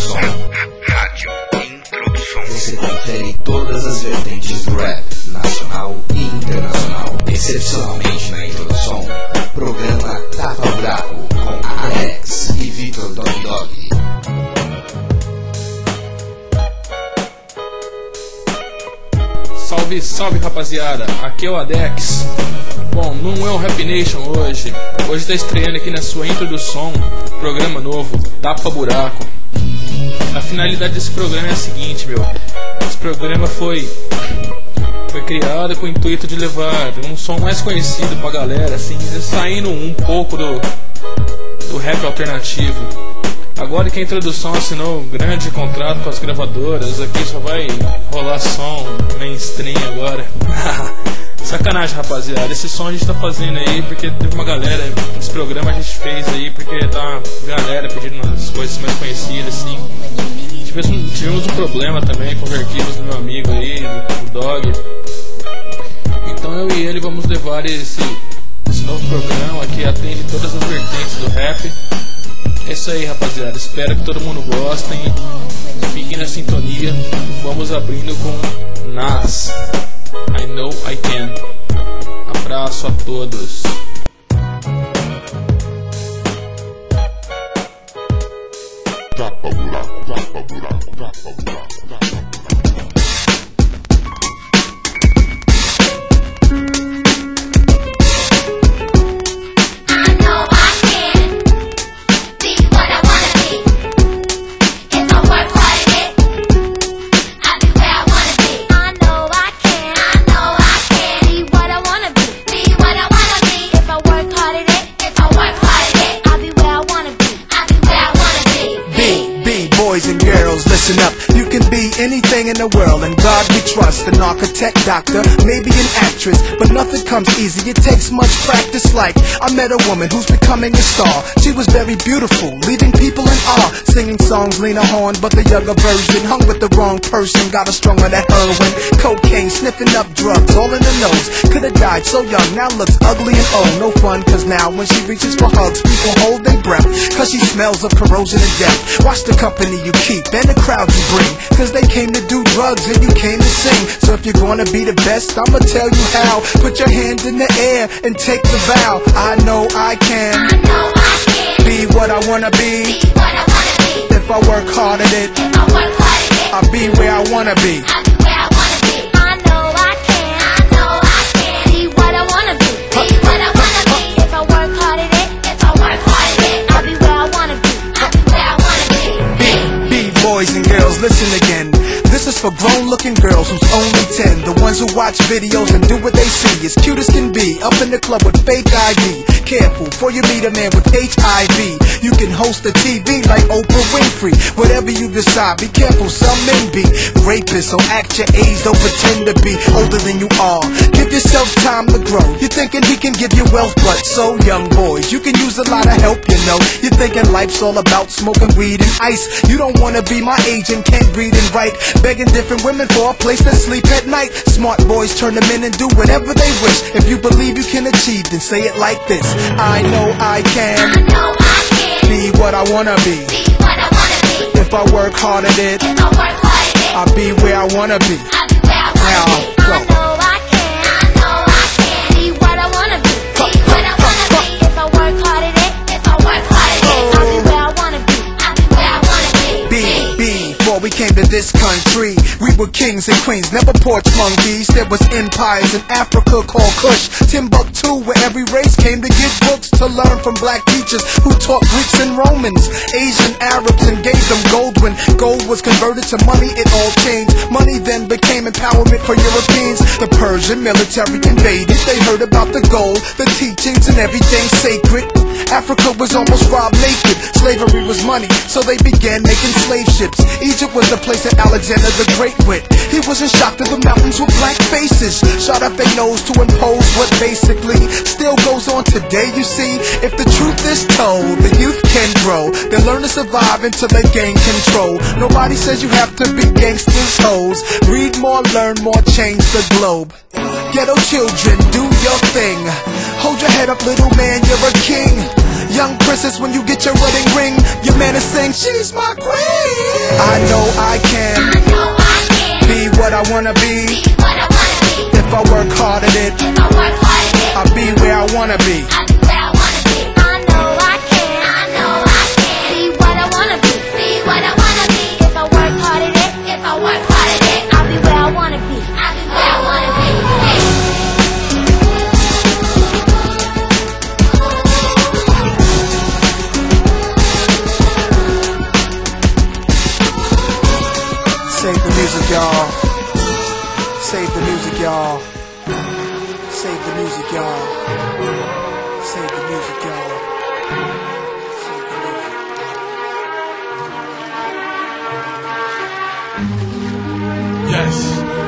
Som. Rádio Introdução. Você confere todas as vertentes do rap, nacional e internacional. Excepcionalmente na Introdução, programa Tapa Buraco, com Alex e Vitor Dog Dog. Salve, salve rapaziada, aqui é o Adex. Bom, não é o Rap Nation hoje. Hoje tá estreando aqui na sua Introdução, programa novo, Tapa Buraco. A finalidade desse programa é a seguinte, meu. Esse programa foi criado com o intuito de levar um som mais conhecido pra galera, assim, saindo um pouco do rap alternativo. Agora que a Introdução assinou um grande contrato com as gravadoras, aqui só vai rolar som mainstream agora. Sacanagem, rapaziada. Esse som a gente tá fazendo aí porque teve uma galera. Esse programa a gente fez aí porque tá uma galera pedindo umas coisas mais conhecidas, assim. Tivemos um problema também com os arquivos do meu amigo aí, o Dog. Então eu e ele vamos levar esse novo programa que atende todas as vertentes do rap. É isso aí, rapaziada. Espero que todo mundo gostem. Fiquem na sintonia. Vamos abrindo com Nas, I Know I Can. Abraço a todos. Tapa buraco, tapa buraco, tapa buraco, tapa buraco. Listen up, you can be anything in the world, and God we trust. An architect, doctor, maybe an actress, but nothing comes easy, it takes much practice. Like, I met a woman who's becoming a star. She was very beautiful, leaving people in awe, singing songs Lena Horne, but the younger version. Hung with the wrong person, got her strung on that heroin, cocaine, sniffing up drugs, all in the nose. Could've died so young, now looks ugly and old. No fun, cause now when she reaches for hugs, people hold their breath, cause she smells of corrosion and death. Watch the company you keep and the crowd you bring, cause they came to do drugs and you came to sing. So if you're gonna be the best, I'ma tell you how. Put your hand in the air and take the vow. I know I can, I know I can be what I wanna be. what I wanna be. If I work hard at it, If I work hard at it, I'll be where I wanna be. I'll be where I wanna be. I know I can, I know I can be what I wanna be. What I wanna be. If I work hard at it, if I work hard at it, I'll be where I wanna be. I'll be where I wanna be. Boys and girls, listen again. This is for grown-looking girls who's only 10. The ones who watch videos and do what they see, as cute as can be, up in the club with fake ID. Careful, before you meet a man with HIV. You can host a TV like Oprah Winfrey. Whatever you decide, be careful, some men be rapists, so act your age, don't pretend to be older than you are. Give yourself time to grow. You're thinking he can give you wealth, but so young boys, you can use a lot of help, you know. You're thinking life's all about smoking weed and ice. You don't wanna be my age and can't read and write, begging different women for a place to sleep at night. Smart boys turn them in and do whatever they wish. If you believe you can achieve, then say it like this: I know I can, I know I can be what I wanna be. what I wanna be. If I work hard at it, If I work hard at it, I'll be where I wanna be. I'll be where I Now, wanna be. go. I know I can, I know I can be what I wanna be. What I wanna be. If I work hard at it, if I work hard at it, I'll be where I wanna be. I'll be where I wanna be. Before we came to this country, we were kings and queens, never porch monkeys. There was empires in Africa called Kush, Timbuktu, where every race came to get books to learn from black teachers who taught Greeks and Romans, Asian Arabs, and gave them gold. When gold was converted to money, it all changed. Money then became empowerment for Europeans. The Persian military invaded, they heard about the gold, the teachings, and everything sacred. Africa was almost robbed naked. Slavery was money, so they began making slave ships. Egypt was the place that Alexander the Great went. He wasn't shocked at the mountains with black faces, shot up their nose to impose what basically still goes on today. You see, if the truth is told, the youth can grow. They learn to survive until they gain control. Nobody says you have to be gangsters, hoes. Read more, learn more, change the globe. Ghetto children, do your thing. Hold your head up, little man, you're a king. Young princess, when you get your wedding ring, your man is saying, she's my queen. I know I can be what I wanna be. If I work hard at it, I'll be where I wanna be. I know I can be what I wanna be. If I work hard at it, I'll be where I wanna be. Save the music, y'all. Save the music, y'all. Save the music, y'all. Save the music, y'all. Save the music. Yes,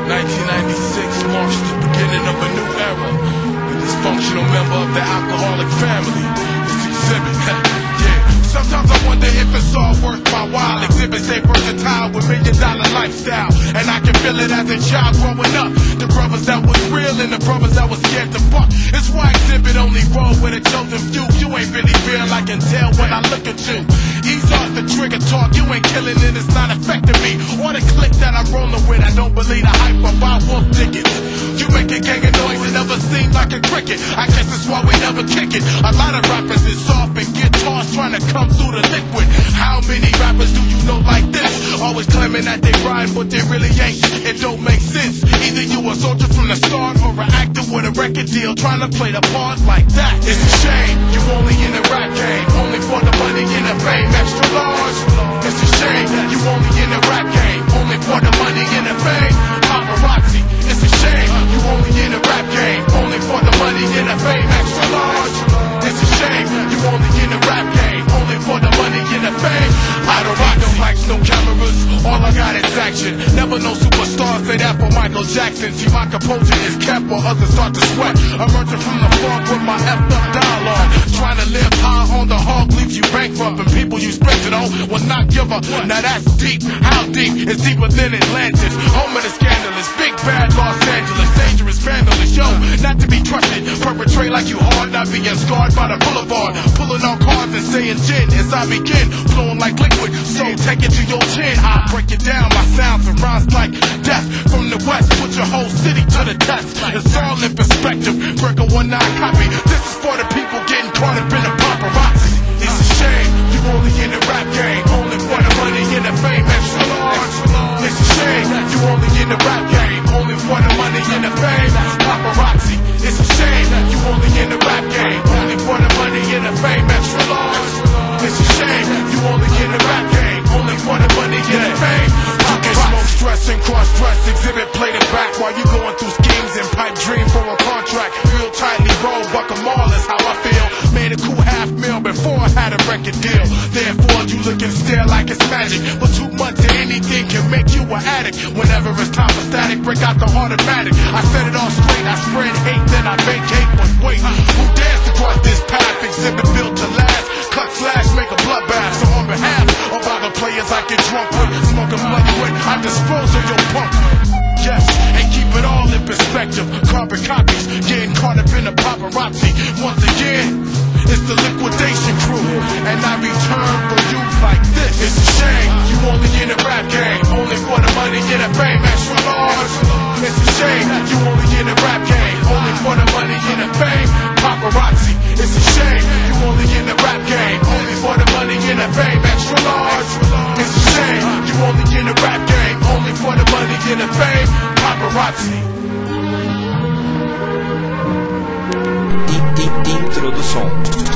1996 marks the beginning of a new era. The dysfunctional member of the alcoholic family. It's Exhibit. Yeah. Sometimes I wonder if it's all worth my while. Exhibit stay versatile with $1 million lifestyle. And I can feel it as a child growing up. The brothers that was real and the brothers that was scared to fuck. It's why Exhibit only roll with a chosen few. You ain't really real, I can tell when I look at you. Ease off the trigger talk, you ain't killing it, it's not affecting me. Or the click that I'm rolling with, I don't believe the hype or buy wolf tickets. You make a gang of noise, it never seems like a cricket. I guess that's why we never kick it. A lot of rappers is soft and guitars trying to come through the liquid. How many rappers do you know like this? Always claiming that they rhyme, but they really ain't. It don't make sense. Either you a soldier from the start or an actor with a record deal trying to play the part like that. It's a shame you only in the rap game, only for the money and the fame. Extra large. It's a shame you only in the rap game, only for the money and the fame. Paparazzi. It's a shame you only in the rap game, only for the money and the fame. Extra large. It's a shame you only in the rap game, only for the money and the fame. I don't rock no mics, no cameras, all I got is action. Never no superstars, say that for Michael Jackson. See, my composure is kept while others start to sweat. Emerging from the fog with my effed up dialogue. Trying to live high on the hog leaves you bankrupt, and people you spent it on will not give up. Now that's deep. How deep? It's deeper than Atlantis. Home of the scandalous, big bad Los Angeles, dangerous vandalist. Yo, not to be trusted, perpetrate like you hard, not being scarred by the boulevard. Pulling on cards and saying gin as I begin, flowing like liquid. So take it to your chin. I break it down, my sounds and rhymes like death. From the west, put your whole city to the test. It's all in perspective. Break a 1-9 copy. This is for the people getting caught up in the paparazzi. It's a shame you only in the rap game, only for the money and the fame. Extra large. It's a shame you only in the rap game, only for the money and the fame. Paparazzi. It's a shame you only in the rap game, only for the money and the fame. Extra large. It's a shame you only in the rap game, only for the money and the fame. You can smoke, stress, and cross-dress. Exhibit, play the back while you going through schemes and pipe dream for a contract. Real tightly roll, buck 'em all is how I feel. Made a cool half mil before I had a record deal. Therefore, you looking stare like it's magic. But too much of anything can make you an addict. Whenever it's time for static, break out the automatic. I set it all straight, I spread hate, then I vacate. But wait, who dares to cross this path? Exhibit built to last. Cut slash, make a bloodbath. So on behalf of all the players I get drunk with, smoking bloody with, I dispose of your punk. Yes, and keep it all in perspective. Carbon copies, getting caught up in the paparazzi. Once again, it's the liquidation crew, and I return for you like this. It's a shame you only in the rap game, only for the money and the fame. Extra large. It's a shame you only in the rap game, only for the money and the fame. Paparazzi. It's a shame you only in the rap game, only for the money and the fame. Extra large. It's a shame you only in the rap game, only for the money and the fame. Paparazzi. Intro do som.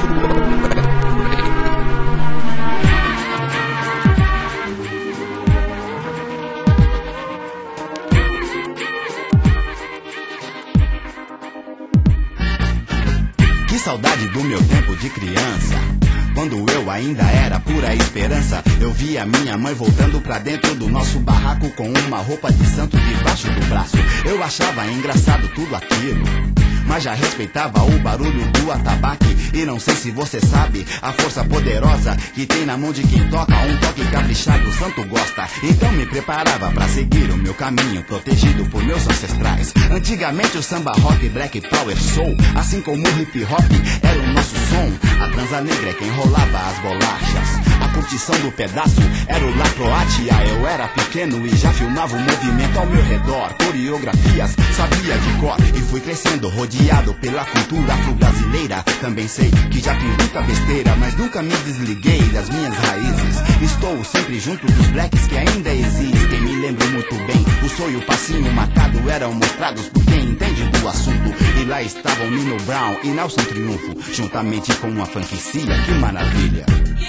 Que saudade do meu tempo de criança, quando eu ainda era pura esperança. Eu via minha mãe voltando pra dentro do nosso barraco com uma roupa de santo debaixo do braço. Eu achava engraçado tudo aquilo, mas já respeitava o barulho do atabaque. E não sei se você sabe a força poderosa que tem na mão de quem toca. Um toque caprichado o santo gosta. Então me preparava pra seguir o meu caminho, protegido por meus ancestrais. Antigamente o samba rock, black power, soul, assim como o hip hop, era o nosso som, a transa negra é quem rolava as bolachas. A curtição do pedaço era o La Croatia. Eu era pequeno e já filmava o movimento ao meu redor. Coreografias sabia de cor e fui crescendo rodeado pela cultura afro-brasileira. Também sei que já fiz muita besteira, mas nunca me desliguei das minhas raízes. Estou sempre junto dos blacks que ainda existem. Me lembro muito bem, o sonho, o passinho marcado eram mostrados por quem entende do assunto. E lá estavam Nino Brown e Nelson Triunfo, juntamente com uma franquicia, que maravilha.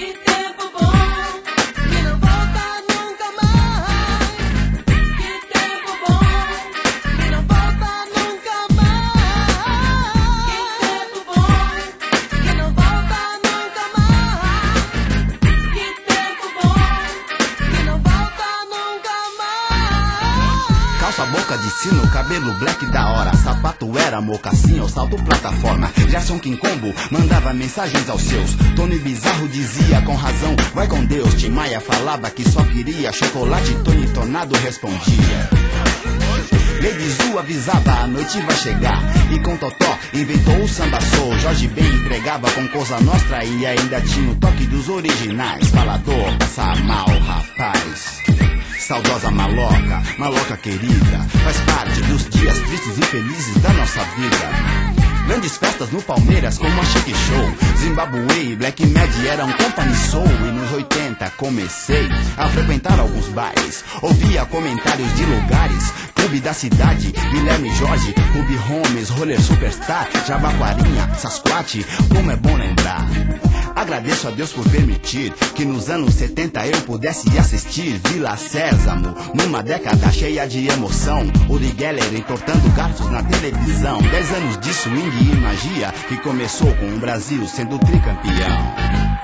Boca de sino, cabelo black da hora, sapato era mocassim ou salto plataforma. Gerson King Combo mandava mensagens aos seus. Tony Bizarro dizia com razão, vai com Deus. Tim Maia falava que só queria chocolate, Tony Tornado respondia. Lady Zu avisava, a noite vai chegar. E com Totó inventou o samba soul. Jorge Ben entregava com Cosa Nostra e ainda tinha o toque dos originais. Falador, passa mal, rapaz. Saudosa maloca, maloca querida, faz parte dos dias tristes e felizes da nossa vida. Grandes festas no Palmeiras como a Chic Show. Zimbabwe e Black Mad eram company soul. E nos 80 comecei a frequentar alguns bares. Ouvia comentários de lugares, Clube da Cidade, Guilherme Jorge, Clube Holmes, Roller Superstar, Jabaquarinha, Sasquatch, como é bom lembrar. Agradeço a Deus por permitir que nos anos 70 eu pudesse assistir Vila Sésamo, numa década cheia de emoção. Uri Geller entortando garfos na televisão. 10 anos de swing e magia que começou com o Brasil sendo tricampeão.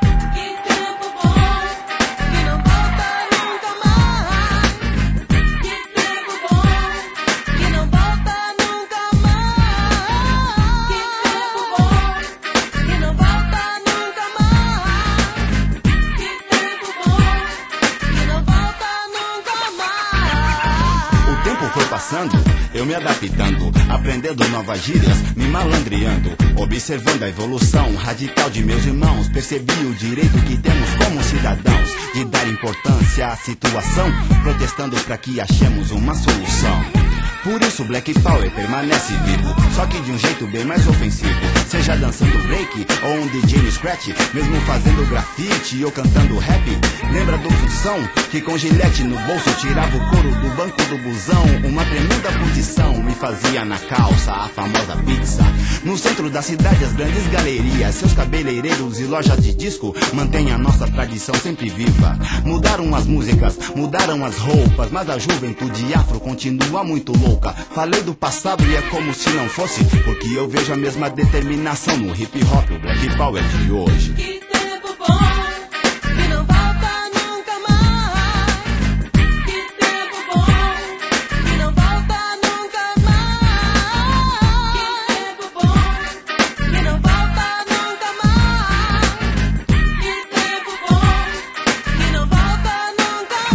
Eu me adaptando, aprendendo novas gírias, me malandreando, observando a evolução radical de meus irmãos. Percebi o direito que temos como cidadãos de dar importância à situação, protestando para que achemos uma solução. Por isso Black Power permanece vivo, só que de um jeito bem mais ofensivo. Seja dançando break ou um DJ no scratch, mesmo fazendo grafite ou cantando rap. Lembra do Função, que com gilete no bolso tirava o couro do banco do busão. Uma tremenda posição me fazia na calça a famosa pizza. No centro da cidade as grandes galerias, seus cabeleireiros e lojas de disco mantêm a nossa tradição sempre viva. Mudaram as músicas, mudaram as roupas, mas a juventude afro continua muito louca. Falei do passado e é como se não fosse, porque eu vejo a mesma determinação no hip hop, o Black Power de hoje. Que tempo bom, que não volta nunca mais. Que tempo bom, que não volta nunca mais. Que tempo bom, que não volta nunca mais. Que tempo bom, que não volta nunca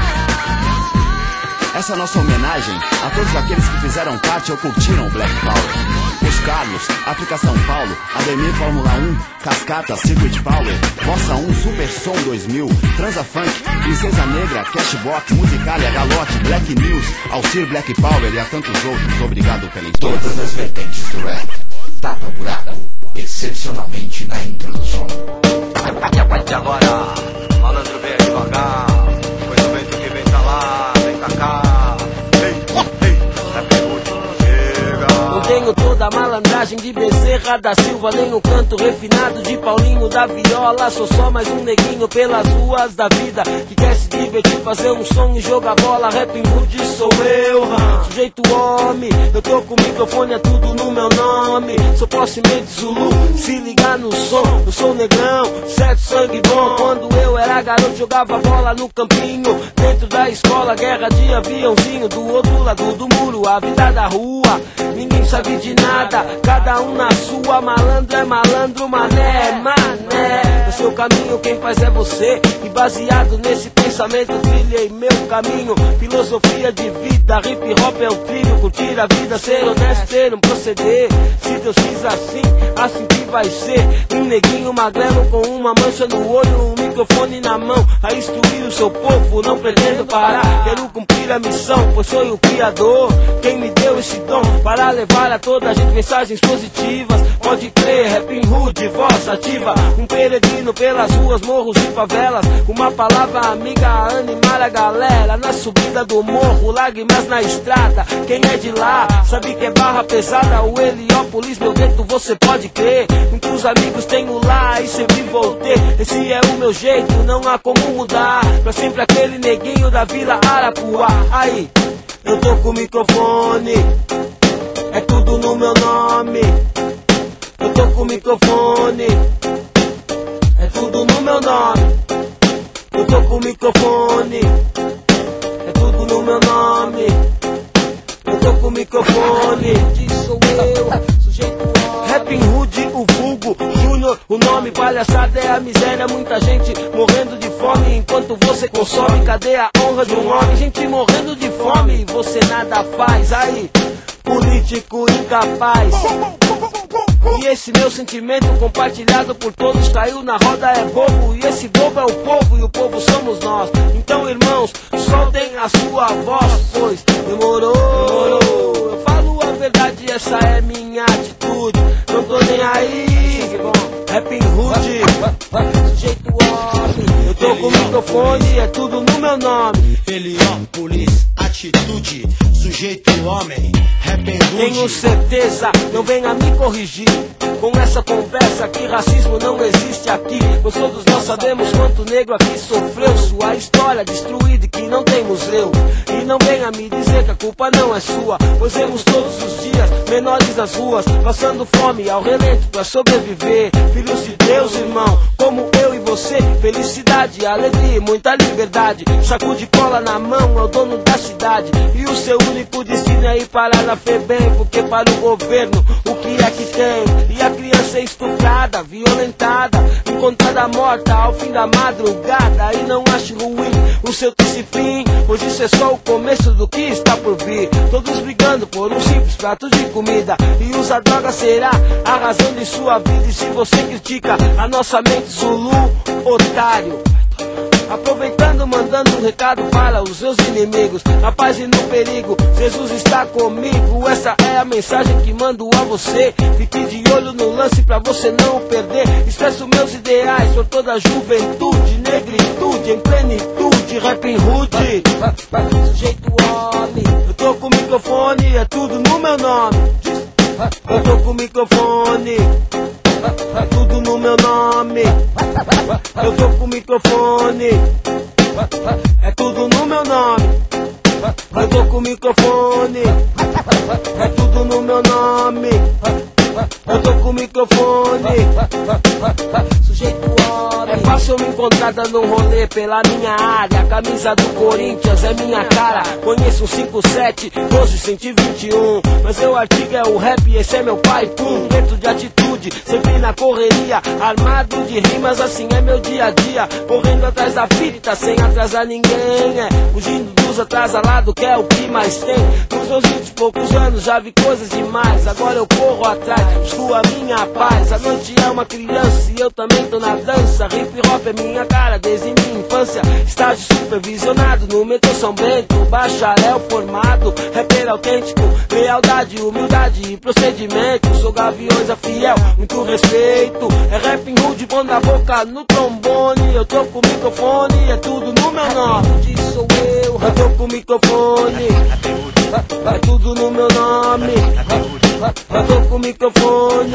mais. Essa é a nossa homenagem a todos aqueles que fizeram parte ou curtiram o Black Power. Os Carlos, África São Paulo, Ademir Fórmula 1, Cascata, Secret Power, Bossa 1, Super Som 2000, Transa Funk, Princesa Negra, Cashbox, Musicalia, Galote, Black News, Alcir Black Power e a tantos outros. Obrigado pela introdução. Todas as vertentes do rap, tapa buraco, excepcionalmente na introdução. E agora, malandro bem devagar, pois o vento que vem pra lá, vem pra cá. Não tenho toda a malandragem de Bezerra da Silva, nem o canto refinado de Paulinho da Viola. Sou só mais um neguinho pelas ruas da vida que quer se divertir, fazer um som e jogar bola. Rap Hood sou eu, sujeito homem. Eu tô com o microfone, é tudo no meu nome. Sou possemente Zulu, se ligar no som. Eu sou negrão, certo sangue bom. Quando eu era garoto jogava bola no campinho, dentro da escola, guerra de aviãozinho. Do outro lado do muro, a vida da rua, ninguém sabe de nada, cada um na sua. Malandro é malandro, mané é mané. né? No seu caminho quem faz é você. E baseado nesse pensamento trilhei meu caminho. Filosofia de vida, hip hop é o trilho. Curtir a vida, ser honesto, ter um proceder. Se Deus quis assim, assim que vai ser. Um neguinho magrelo com uma mancha no olho, um microfone na mão, a instruir o seu povo. Não pretendo parar, quero cumprir a missão, pois sou o Criador quem me deu esse dom para levar a toda a gente mensagens positivas. Pode crer, Rapping Hood, voz ativa, um peregrino pelas ruas, morros e favelas. Uma palavra amiga a animar a galera. Na subida do morro, lágrimas na estrada. Quem é de lá sabe que é barra pesada. O Heliópolis, meu gueto, você pode crer. Muitos amigos tenho lá e sempre vou ter. Esse é o meu jeito, não há como mudar. Pra sempre aquele neguinho da Vila Arapuá. Aí, eu tô com o microfone, é tudo no meu nome. Eu tô com o microfone, é tudo no meu nome. Eu tô com o microfone, é tudo no meu nome. Eu tô com o microfone, sou eu, sujeito Rapping Hood, o vulgo Júnior, o nome palhaçada é a miséria. Muita gente morrendo de fome enquanto você consome. Cadê a honra de um homem? Gente morrendo de fome e você nada faz. Aí, político incapaz. E esse meu sentimento compartilhado por todos caiu na roda é bobo. E esse bobo é o povo e o povo somos nós. Então irmãos, soltem a sua voz, pois demorou. Eu falo a verdade, essa é minha atitude. Não tô nem aí, Rapping Hood, sujeito homem. Eu tô com o microfone, é tudo no meu nome. Heliópolis, atitude, sujeito homem, Rapping Hood. Tenho certeza, não venha me corrigir com essa conversa que racismo não existe aqui. Pois todos nós sabemos quanto negro aqui sofreu. Sua história destruída e que não tem museu. E não venha me dizer que a culpa não é sua, pois vemos todos os dias menores nas ruas, passando fome ao relento pra sobreviver. Filhos de Deus, irmão, como eu e você. Felicidade, alegria e muita liberdade. Saco de cola na mão é o dono da cidade. E o seu único destino é ir parar na FEBEM, porque para o governo o que é que tem? E a criança é estuprada, violentada, encontrada morta ao fim da madrugada. E não ache ruim o seu triste fim, pois isso é só o começo do que está por vir. Todos brigando por um simples prato de comida, e usa droga será a razão de sua vida. E se você critica a nossa mente Zulu, otário. Aproveitando, mandando um recado para os seus inimigos. Na paz e no perigo, Jesus está comigo. Essa é a mensagem que mando a você. Fique de olho no lance pra você não perder. Expresso meus ideais por toda a juventude. Negritude em plenitude, Rapping Hood, sujeito homem. Eu tô com o microfone, é tudo no meu nome. Eu tô com o microfone, é tudo no meu nome. Eu tô com o microfone, é tudo no meu nome. Eu tô com o microfone, é tudo no meu nome. Eu tô com o microfone, sujeito homem. É fácil me encontrar dando um rolê pela minha área. A camisa do Corinthians é minha cara. Conheço um 57, 12, 121. Mas meu artigo é o rap, esse é meu pai, pum. Dentro de atitude, sempre na correria. Armado de rimas, assim é meu dia a dia. Correndo atrás da fita, sem atrasar ninguém. Fugindo dos atrasalados, que é o que mais tem. Nos meus 20 e poucos anos já vi coisas demais. Agora eu corro atrás, busco a minha paz. A noite é uma criança e eu também tô na dança. Hip hop é minha cara desde minha infância. Estágio supervisionado no metrô São Bento. Bacharel formado, rapper autêntico. Lealdade, humildade e procedimento. Sou Gaviões a fiel, muito respeito. É Rapping Hood, bom na boca, no trombone. Eu tô com o microfone, é tudo no meu nome. Sou eu tô com o microfone, é tudo no meu nome. Eu tô com o microfone,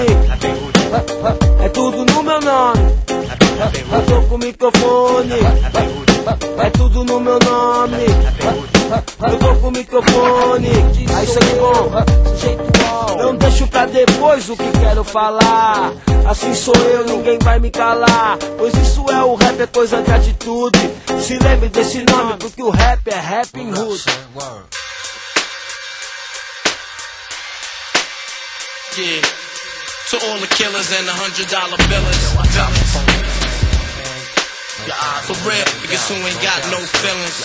é tudo no meu nome. Eu tô com o microfone, é tudo no meu nome. Eu tô com o microfone, aí isso é bom, sujeito bom. Não deixo pra depois o que quero falar. Assim sou eu, ninguém vai me calar. Pois isso é o rap, é coisa de atitude. Se lembre desse nome, porque o rap é Rapping Hood. Yeah. To all the killers and the $100 billers. For real, niggas who ain't got no feelings.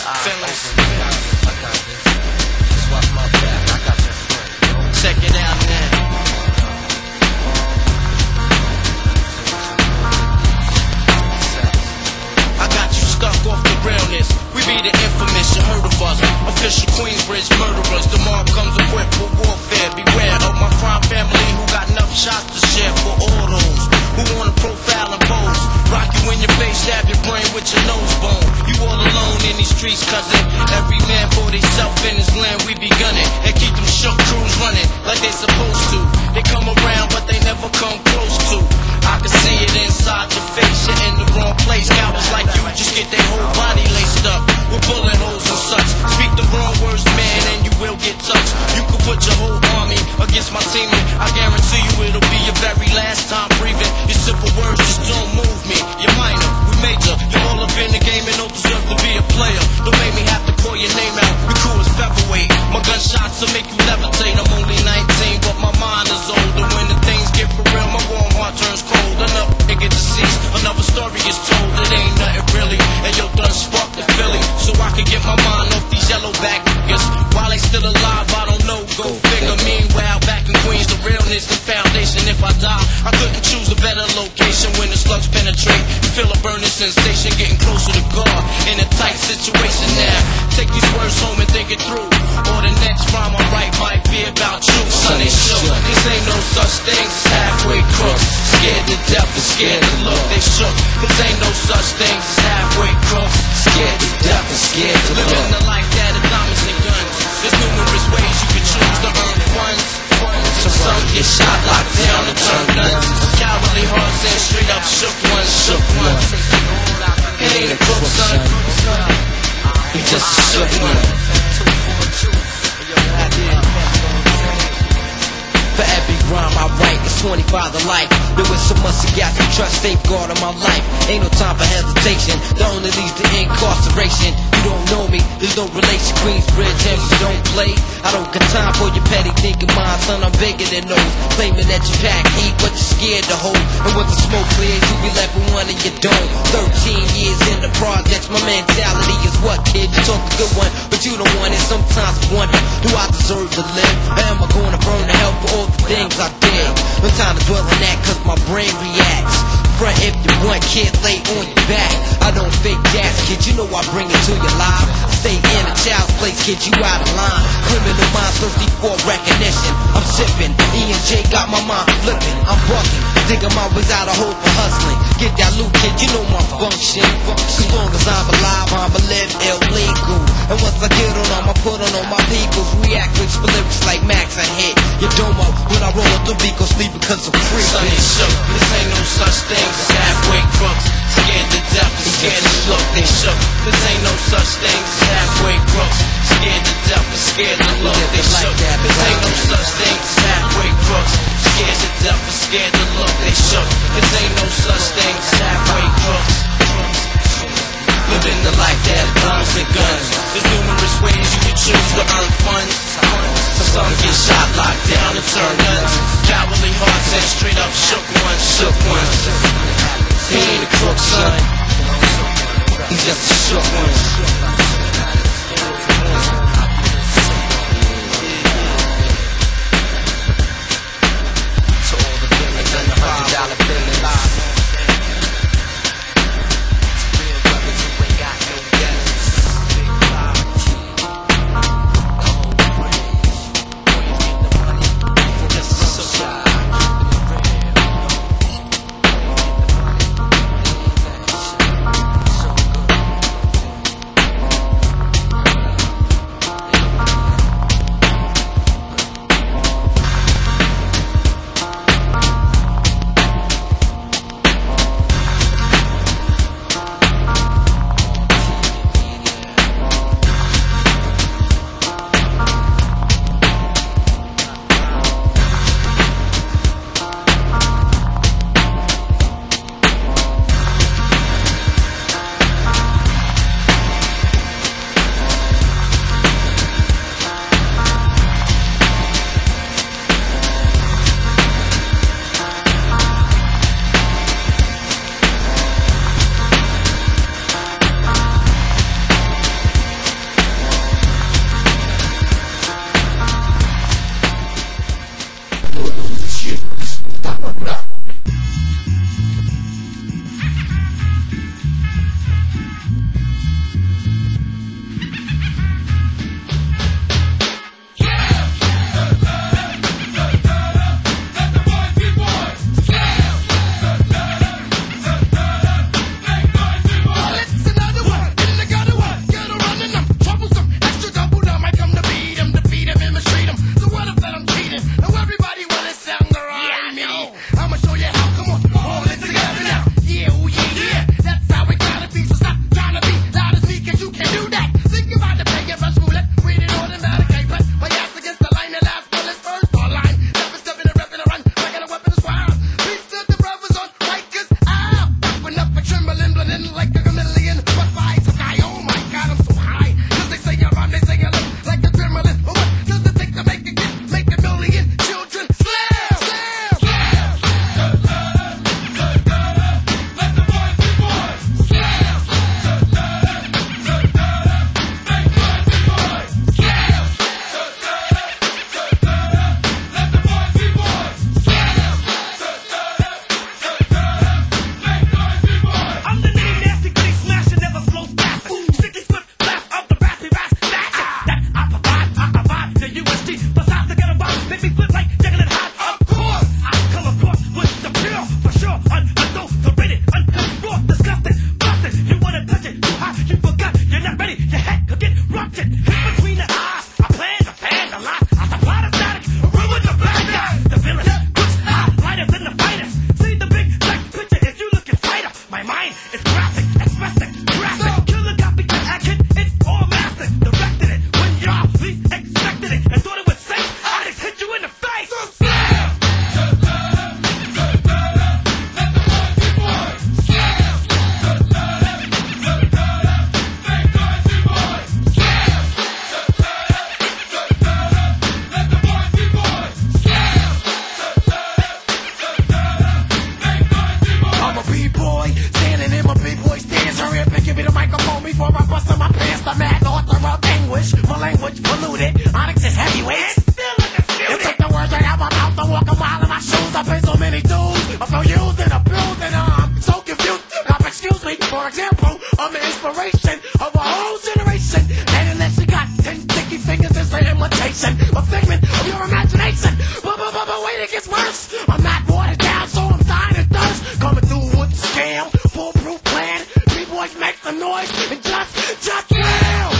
Check it out now. I got you stuck off the realness. We be the infamous, you heard of us. Official Queensbridge murderers. The mob comes equipped for warfare. Beware of my crime family who got enough shots to share for all those who wanna profile and pose. Rock you in your face, stab your brain with your nose bone. You all alone in these streets, cousin. Every man for theyself in his land, we be gunning. And keep them shook crews running like they supposed to. They come around, but they never come close to. I can see it inside your face, you're in the wrong place. Cowards like you just get their whole body laced up with bullet holes and such. Speak the wrong words, man, and you will get touched. You could put your whole army against my team, and I guarantee you it'll be your very last time breathing. Your simple words just don't move me. You're minor, we major. You're all up in the game and don't deserve to be a player. Don't make me have to call your name out. Your crew is featherweight. My gunshots will make you levitate. I'm only 19, but my mind is older. When the things get for real, my warm heart turns cold. Another nigga deceased, another story is told. It ain't nothing really, and yo done sparked the feeling. So I can get my mind off these yellow back niggas. While they still alive, I don't know, go figure. Meanwhile, back in Queens, the realness, the foundation. If I die, I couldn't choose a better location. When the slugs penetrate, you feel a burning sensation. Getting closer to God, in a tight situation now. Take these words home and think it through. Or the next rhyme I write might be about you. Son, they shook. This ain't no such thing as halfway crooks. Scared to death and scared to look, they shook. This ain't no such thing as halfway crooks. Scared to death and scared to look. Living the life that is diamonds and guns. There's numerous ways you can choose to earn funds. So some get shot, locked down, and turn guns. Cowardly hearts and straight up shook ones, shook ones. It ain't a crook, son. You just a shook one. For every rhyme I write, it's 25 to life. There was so much to got some trust, safeguard of my life. Ain't no time for hesitation, that only leads to incarceration. You don't know me, there's no relation. Queensbridge, and you don't play. I don't got time for your petty thinking, my son, I'm bigger than those. Claiming that you pack heat, but you're scared to hold. And once the smoke clears, you be left with one in your dome. 13 years in the projects, my mentality is what, kid? You talk a good one, but you don't want it. Sometimes I wonder, do I deserve to live? Or am I gonna burn to hell for all the things I did? No time to dwell on that, cause my brain reacts. Front if you want, kid, lay on your back. I don't fake gas, kid, you know I bring it to your life. Stay in a child's place, kid, you out of line. Criminal minds thirsty for recognition. I'm sipping, E&J got my mind flipping. I'm bucking, digging my ways out of hope for hustling. Get that loot, kid, you know my function. As long as I'm alive, I'ma live illegal. And once I get on them, I put on all my peoples. React with lyrics like Max, I hit your domo. When I roll up the beat, go sleep because I'm free. Son, they shook, this ain't no such thing as halfway crooks. Scared to death and scared to look, they shook. This ain't no such thing as halfway crooks. Scared to death and scared to look, they shook. This ain't no such thing as halfway crooks. Scared to death and scared to look, they shook. This ain't no such thing as halfway crooks. Living the life that is bombs and guns. There's numerous ways you can choose to earn funds. Some get shot, locked down, and turn guns. Cowardly hearts and straight up shook ones, shook ones. He ain't a crook, son. He's just a shook one. me the microphone before I bust in my pants. The mad author of anguish, my language polluted. Onyx is heavyweight. You took the words right out my mouth to walk a mile in my shoes. I paid so many dues, I felt used and abused, and I'm so confused. Now, excuse me, for example, I'm the inspiration of a whole generation. And unless you got 10 sticky fingers, it's an imitation, a figment of your imagination. But wait, it gets worse. I'm not watered down, so I'm dying of thirst. Coming through with the scale, foolproof plan. B-boys make some noise and just yell.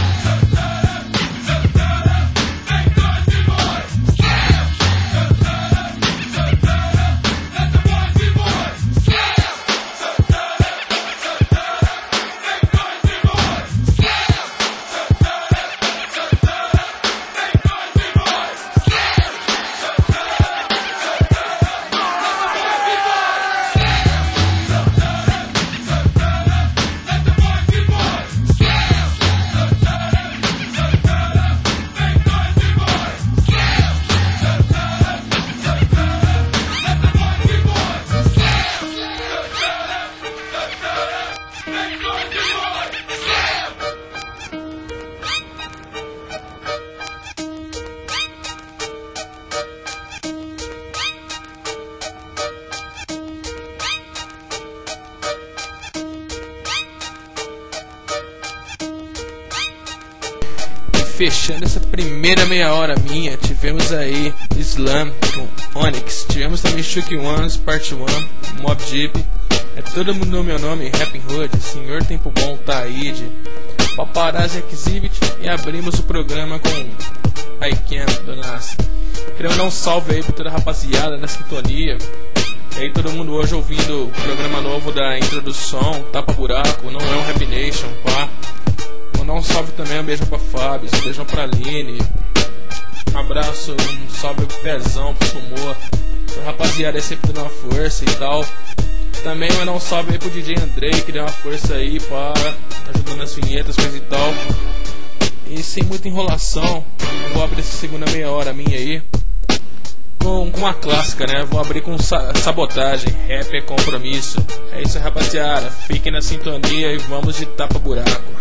Fechando essa primeira meia hora minha, tivemos aí Slam com Onyx, tivemos também Shook Ones, Part 1, Mob Deep, É Todo Mundo no Meu Nome, Rapping Hood, Senhor Tempo Bom, Taíde, Paparazzi Exhibit, e abrimos o programa com I Can, do Nas. Queria mandar um salve aí pra toda a rapaziada na sintonia. E aí todo mundo hoje ouvindo o programa novo da Introdução, Tapa Buraco, Não É um Rap Nation, pá. Mandar um salve também, um beijo pra Fábio, um beijão pra Aline. Um abraço, um salve pro Pezão, pro Sumor. Essa rapaziada aí sempre dando uma força e tal. Também mandar um salve aí pro DJ Andrei, que deu uma força aí, pá, ajudando nas vinhetas, coisa e tal. E sem muita enrolação, vou abrir essa segunda meia hora minha aí com uma clássica, né? Vou abrir com Sabotagem, Rap é Compromisso. É isso aí, rapaziada, fiquem na sintonia e vamos de Tapa Buraco.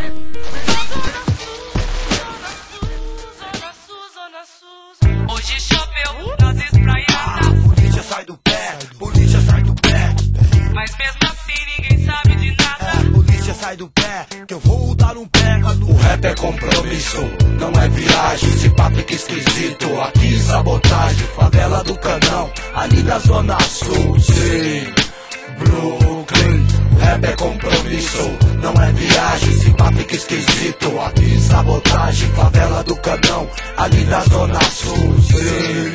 Hoje choveu nas espraiadas. Polícia sai do pé, polícia sai do pé. Mas mesmo assim ninguém sabe de nada. Polícia sai do pé, que eu vou dar um pega no. O rap é compromisso, não é viagem. Se pá fica esquisito, aqui sabotagem. Favela do Canão, ali na Zona Sul. Sim, Brooklyn. O rap é compromisso, não é viagem. Se pá fica esquisito, aqui sabotagem. Favela do Canão, ali na Zona Sul. Sim,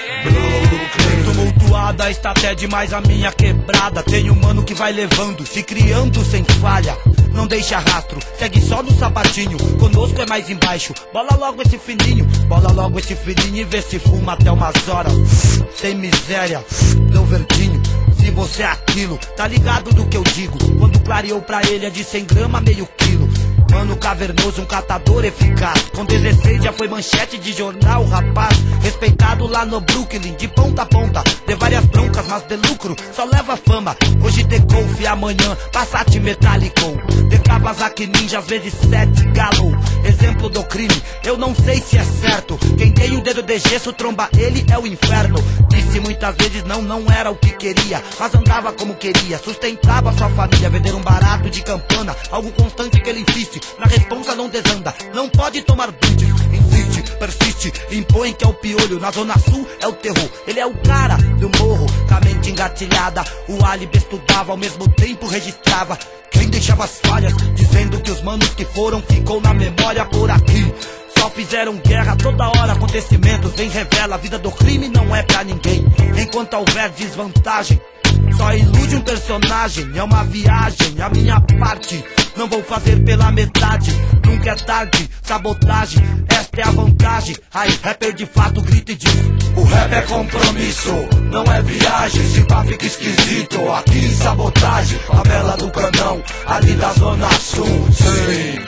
Brooklyn. Tumultuada está até demais a minha quebrada. Tem um mano que vai levando, se criando sem falha. Não deixa rastro, segue só no sapatinho. Conosco é mais embaixo, bola logo esse fininho. Bola logo esse fininho e vê se fuma até umas horas. Sem miséria, deu verdinho. Se você é aquilo, tá ligado do que eu digo. Quando clareou pra ele é de 100 gramas, meio quilo. Mano cavernoso, um catador eficaz. Com 16 já foi manchete de jornal, rapaz. Respeitado lá no Brooklyn, de ponta a ponta. De várias broncas, mas de lucro, só leva fama. Hoje de Golf, amanhã Passat Metallico. De Kawasaki Ninja, às vezes 7 Galo. Exemplo do crime, eu não sei se é certo. Quem tem o dedo de gesso, tromba ele é o inferno. Disse muitas vezes não era o que queria, mas andava como queria, sustentava sua família. Vender um barato de campana, algo constante que ele insiste. Na responsa não desanda, não pode tomar brinde. Insiste, persiste, impõe que é o piolho. Na Zona Sul é o terror, ele é o cara do morro. Com a mente engatilhada, o álibi estudava, ao mesmo tempo registrava quem deixava as falhas, dizendo que os manos que foram ficou na memória por aqui. Só fizeram guerra, toda hora acontecimentos. Vem revela, a vida do crime não é pra ninguém. Enquanto houver desvantagem, só ilude um personagem, é uma viagem. A minha parte, não vou fazer pela metade. Nunca é tarde, sabotagem, esta é a vantagem. Aí, rapper de fato grita e diz: o rap é compromisso, não é viagem. Se pá fica esquisito, aqui sabotagem. Favela do Canão, ali da Zona Sul. Sim,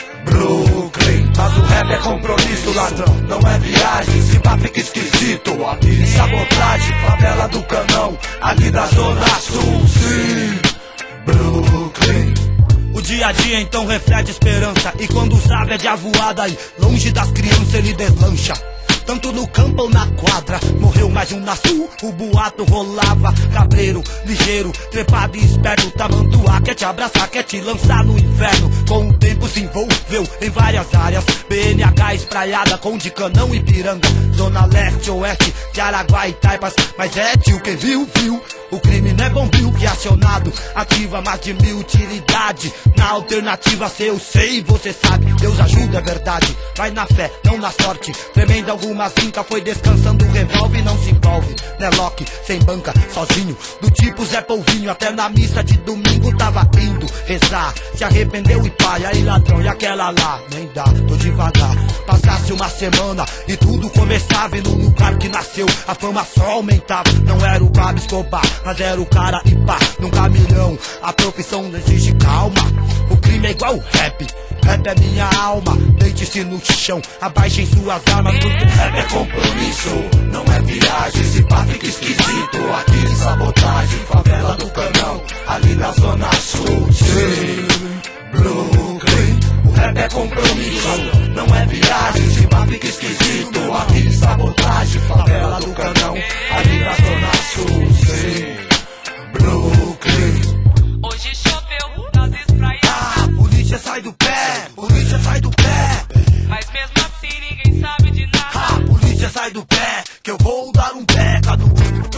Brooklyn. Mas o rap é compromisso, ladrão, não é viagem. Se pá fica esquisito, aqui sabotagem. Favela do Canão, ali da Zona Sul. Sim, Brooklyn. O dia a dia então reflete esperança. E quando sabe é de avoada e longe das crianças ele deslancha. Tanto no campo ou na quadra, morreu mais um na sul, o boato rolava. Cabreiro, ligeiro, trepado e esperto, tamanduá, quer te abraçar, quer te lançar no inferno. Com o tempo se envolveu em várias áreas, BNH espraiada com de Canão e Piranga, zona leste, oeste, de Araguá e Taipas. Mas é tio, quem viu, viu. O crime não é bombril que acionado ativa mais de 1000 utilidade. Na alternativa se eu sei, você sabe, Deus ajuda, é verdade. Vai na fé, não na sorte. Tremenda alguma zinca, foi descansando o revólver e não se envolve. Né, Loki, sem banca, sozinho, do tipo Zé Polvinho. Até na missa de domingo tava indo rezar. Se arrependeu e pá, e aí ladrão, e aquela lá? Nem dá, tô devagar. Passasse uma semana e tudo começava. E no lugar que nasceu, a fama só aumentava. Não era o Pablo Escobar, mas era o cara e pá, num caminhão. A profissão exige calma. O crime é igual o rap, rap é minha alma. Deite-se no chão, abaixem suas armas, porque rap é compromisso, não é viagem. Esse pá fica esquisito, aqui sabotagem. Favela do Canão, ali na zona sul. Sim, Brooklyn. O rap é compromisso, não é viagem. Esse pá fica esquisito, aqui sabotagem. Favela do Canão, ali na zona sul. Sim, Brooklyn. Hoje choveu nas espraiadas. Polícia sai do pé, polícia sai do pé. Mas mesmo assim ninguém sabe de nada. Polícia sai do pé, que eu vou dar um pecado.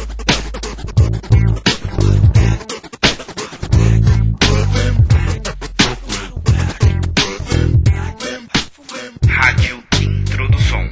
Rádio Introdução.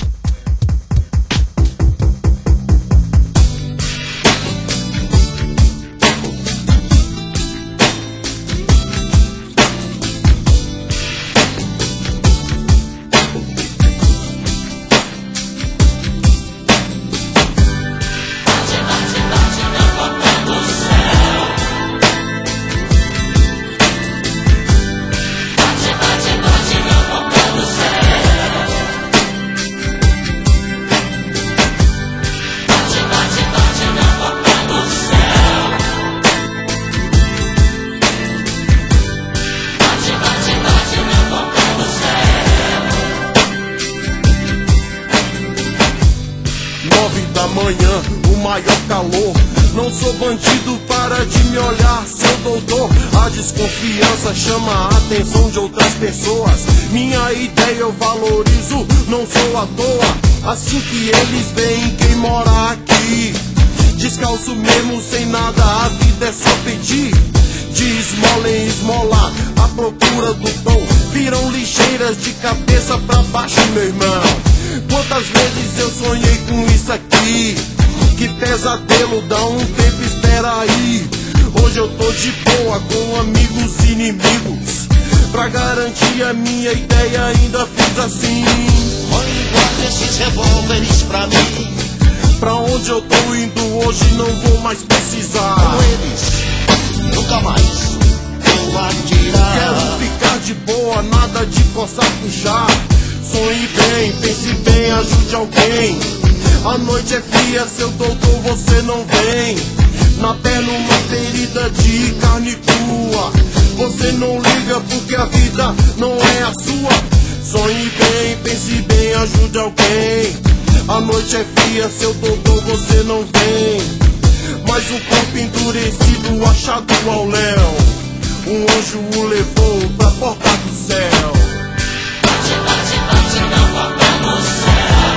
Manhã, o maior calor. Não sou bandido, para de me olhar, seu doutor. A desconfiança chama a atenção de outras pessoas. Minha ideia eu valorizo, não sou à toa. Assim que eles veem quem mora aqui, descalço mesmo, sem nada, a vida é só pedir. De esmola em esmola, à procura do pão, viram lixeiras de cabeça pra baixo, meu irmão. Quantas vezes eu sonhei com isso aqui? Que pesadelo, dá um tempo, espera aí. Hoje eu tô de boa com amigos e inimigos. Pra garantir a minha ideia ainda fiz assim. Mãe, guarda esses revólveres pra mim. Pra onde eu tô indo hoje não vou mais precisar. Com eles, nunca mais vou atirar. Quero ficar de boa, nada de coçar, puxar. Sonhe bem, pense bem, ajude alguém. A noite é fria, seu doutor, você não vem. Na perna uma ferida de carne crua. Você não liga porque a vida não é a sua. Sonhe bem, pense bem, ajude alguém. A noite é fria, seu doutor, você não vem. Mas o corpo endurecido, achado ao léu. Um anjo o levou pra porta do céu. Bate, bate, bate na porta do céu.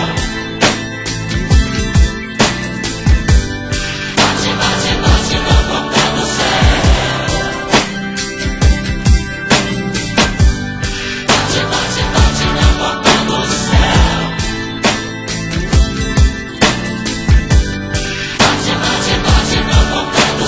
Bate, bate, bate na porta do céu. Bate, bate, bate na porta do céu. Bate, bate, bate na porta do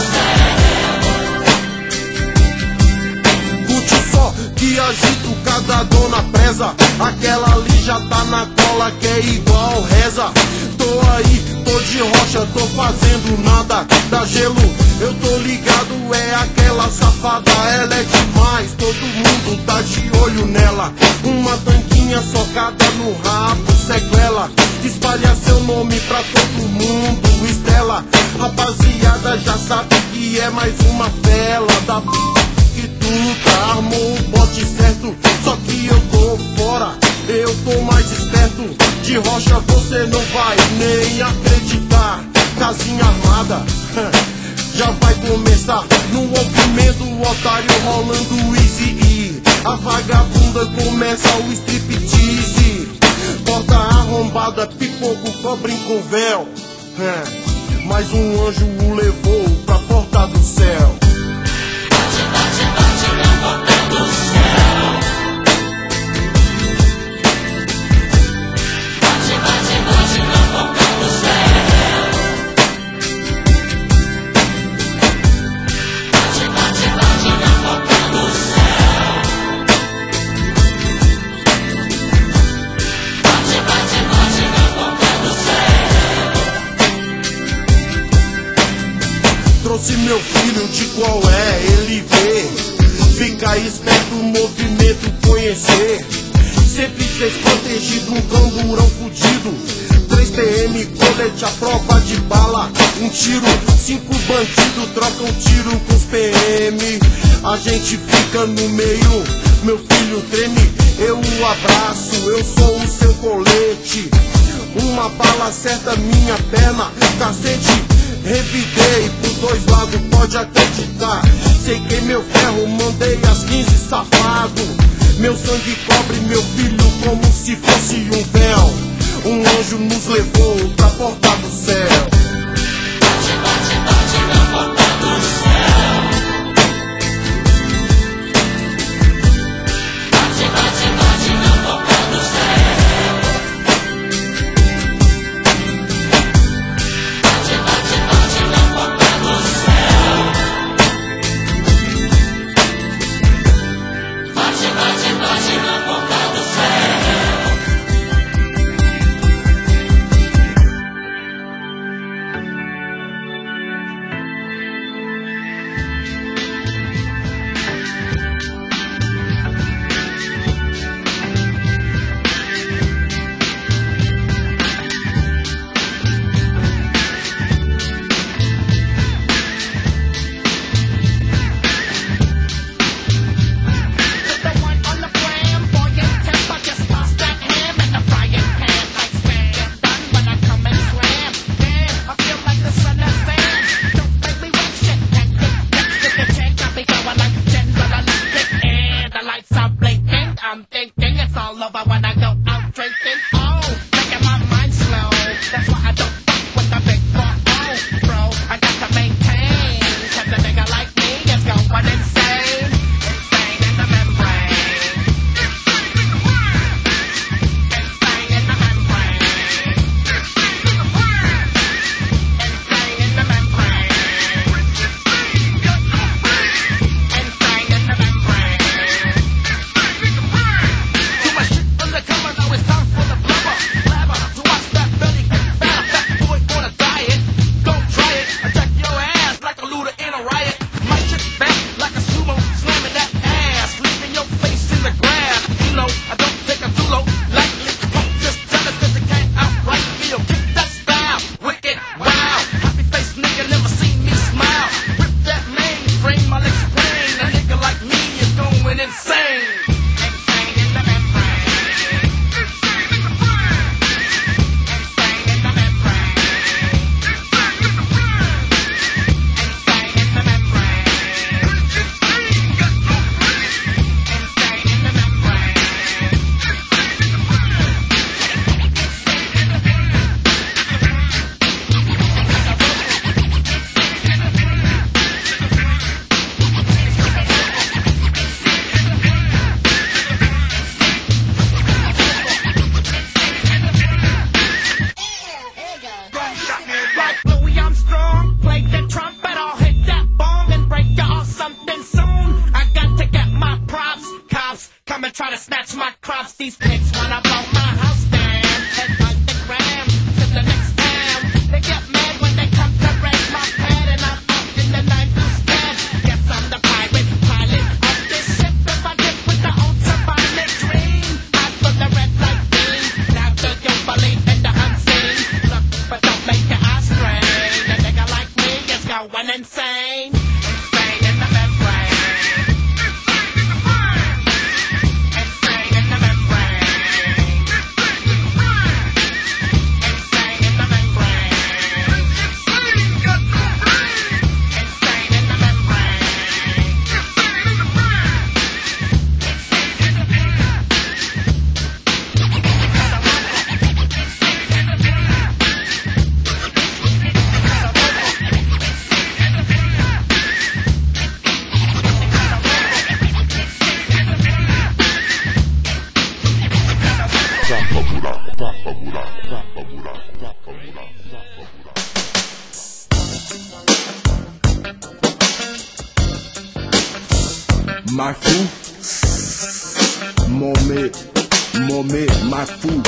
céu. Curte só que agito cada dona presa. Aquela ali já tá na cola que é igual reza. Tô aí, tô de rocha, tô fazendo nada. Dá gelo, eu tô ligado, é aquela safada. Ela é demais, todo mundo tá de olho nela. Uma tanquinha socada no rabo, sequela. Espalha seu nome pra todo mundo, estrela. Rapaziada já sabe que é mais uma fela da que tu tá armou o bote certo, só que eu tô fora, eu tô mais esperto. De rocha você não vai nem acreditar. Casinha armada, já vai começar. No movimento o otário rolando easy e a vagabunda começa o striptease. Porta arrombada, pipoco, cobrem com véu. Mas um anjo o levou pra porta do céu. Bate, bate, bate na porta do céu. Bate, bate, bate na porta do céu. Bate, bate, bate na porta do céu. Bate, bate, bate na porta do céu. Trouxe meu filho, de qual é, ele vê. Fica esperto, o movimento conhecer. Sempre desprotegido, um camburão fudido. 3 PM, colete à prova de bala. Um tiro, 5 bandidos trocam tiro com os PM. A gente fica no meio, meu filho treme. Eu o abraço, eu sou o seu colete. Uma bala acerta minha perna, cacete. Revidei por 2 lados, pode acreditar. Sequei meu ferro, mandei as 15 safado. Meu sangue cobre meu filho como se fosse um véu. Um anjo nos levou pra porta do céu. Bate, bate, bate na porta do céu. Bate, bate, bate na porta do céu. Bate, bate, bate na porta do céu. Bate, bate, bate na porta do céu. try to snatch my crops. These pigs wanna blow my house down. Head on the ground to the next town. They get mad when they come to raise my pad, and I'm out in the 9 to stand. Guess I'm the pirate pilot of this ship. If I get with the ultraviolet dream, I put the red light beam. Now do you believe in the unseen? Look, but don't make your eyes strain. A nigga like me is going insane. Insane in the membrane. my fool. Momê, my fool.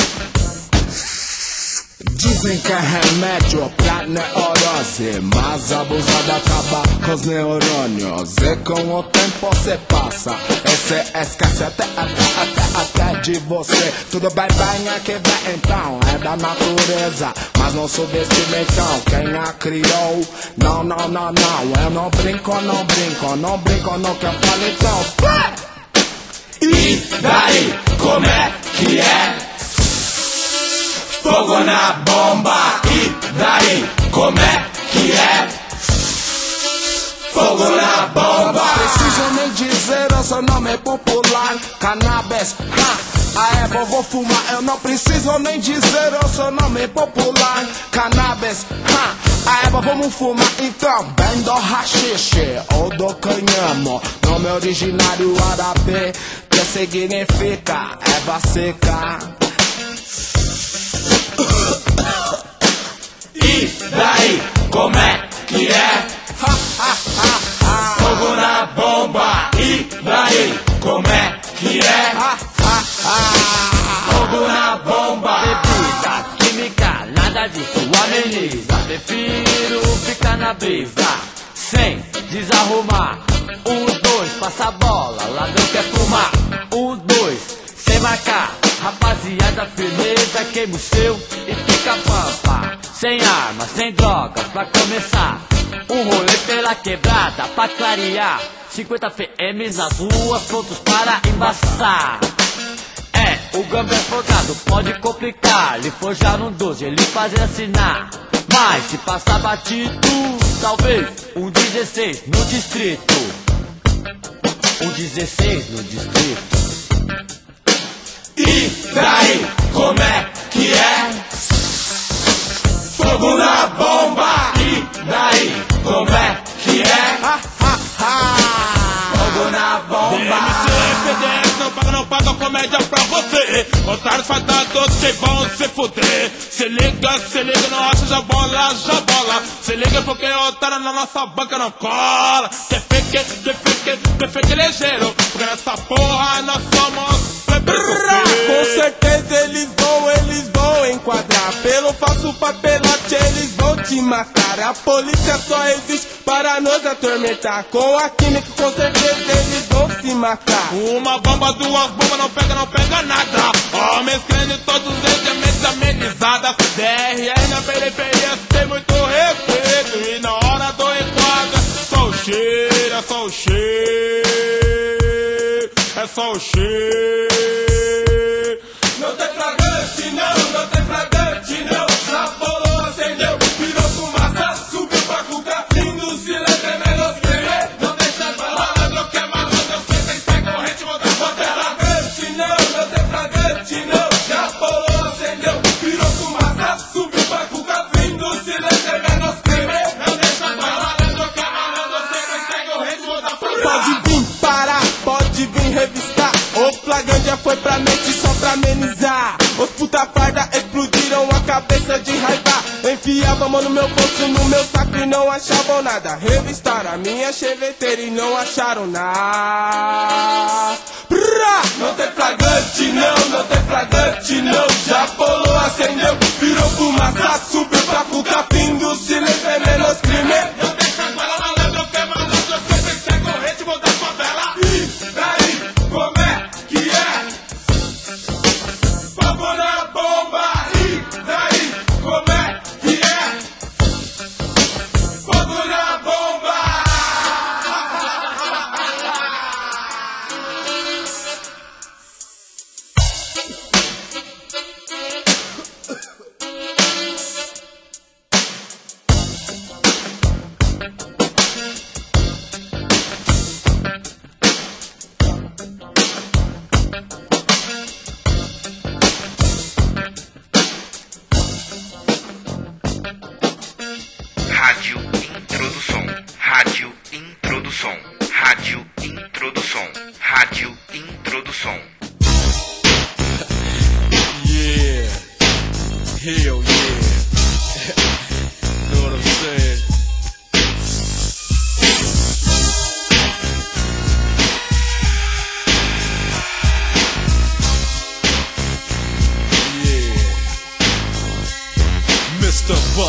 Dizem que é remédio pra neurose, mas abusada acaba com os neurônios. E com o tempo cê passa, e cê esquece até de você. Tudo bem aqui vem então, é da natureza, mas não subestime então quem a criou. Não, eu não brinco no que eu falo então. E daí, como é que é? Fogo na bomba, e daí, como é que é? Fogo na bomba. Preciso nem dizer o seu nome popular, cannabis, a erva eu vou fumar. Eu não preciso nem dizer o seu nome popular, cannabis, a erva vamos fumar. Então, bem do haxixe ou do canhamo, nome originário árabe, que significa erva seca. E daí, como é que é? Fogo na bomba. E daí, como é que é? Fogo na bomba. Bebida, química, nada disso ameniza. Prefiro ficar na brisa, sem desarrumar. 1, 2, passa a bola, ladrão quer fumar. 1, 2, sem marcar. Rapaziada, firmeza, queima o seu e fica pampa. Sem armas, sem drogas, pra começar. Um rolê pela quebrada, pra clarear. 50 PMs nas ruas, prontos para embaçar. É, o gambé forgado pode complicar. Lhe forjar um 12, ele fazer assinar. Mas se passar batido, talvez um 16 no distrito. Um 16 no distrito. E daí, como é que é? Fogo na bomba. E daí, como é que é? Fogo na bomba. DMC, não paga comédia pra você. Otários faz todos que vão se fuder. Se liga, não acha já bola. Se liga porque otário na nossa banca não cola. Que fake ligeiro, porque nessa porra nós somos. Com certeza eles vão enquadrar. Pelo falso papelate eles vão te matar. A polícia só existe para nos atormentar. Com a química com certeza eles vão se matar. Uma bomba, 2 bombas, não pega nada. Homens grandes, todos eles mentes amenizadas. DRR na periferia tem muito respeito. E na hora do enquadro só o cheiro, é só o cheiro. É só o cheiro. Não tem flagrante não, já bolou, acendeu, virou fumaça, subiu pra cuca, lindo, silêncio é menos crime. Não deixa de falar, ladrão que é malandro, eu sei, tem que ser corrente, vou dar sua tela. Não tem flagrante não, já bolou, acendeu, virou fumaça, subiu pra cuca, lindo, silêncio é menos crime. Não deixa de falar, ladrão que é malandro, eu sei, tem que ser corrente, vou dar sua tela. Pode vir parar, pode vir revistar. O flagrante já foi pra mente só pra amenizar. Os puta farda explodiram a cabeça de raiva. Enfiavam a mão no meu bolso, no meu saco e não achavam nada. Revistaram a minha cheveteira e não acharam nada. Não tem flagrante não, já bolou, acendeu, virou fumaça, subiu pra cuca, fim do silêncio é menos crime. Não deixa falar, malandro que é malandro, eu sei, tem que ser corrente, vou dar sua vela. E daí, como é que é? Fogo na bomba. E daí, como é que é? Fogo na bomba. Rádio Introdução. Yeah, hell yeah. Know what I'm saying?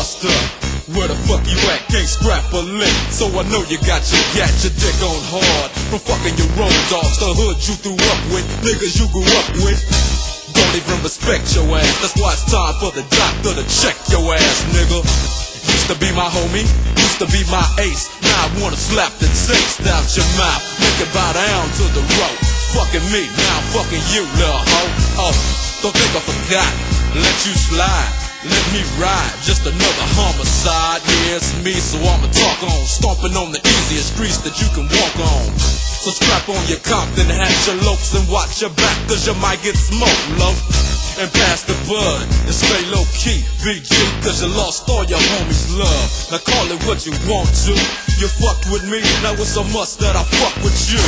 Buster. Where the fuck you at? Can't scrap a lick. So I know you got your dick on hard. From fucking your road dogs, the hood you threw up with, niggas you grew up with. Don't even respect your ass. That's why it's time for the doctor to check your ass, nigga. Used to be my homie, used to be my ace. Now I wanna slap the taste out your mouth. Make it bow down to the road. Fucking me, now I'm fucking you, little hoe. Oh, don't think I forgot. Let you slide. Let me ride, just another homicide. Yeah, it's me, so I'ma talk on. Stomping on the easiest streets that you can walk on. So strap on your Compton hat, your lopes, and watch your back, cause you might get smoked, low. And pass the bud, and stay low key, BG, cause you lost all your homies' love. Now call it what you want to. You fucked with me, now it's a must that I fuck with you.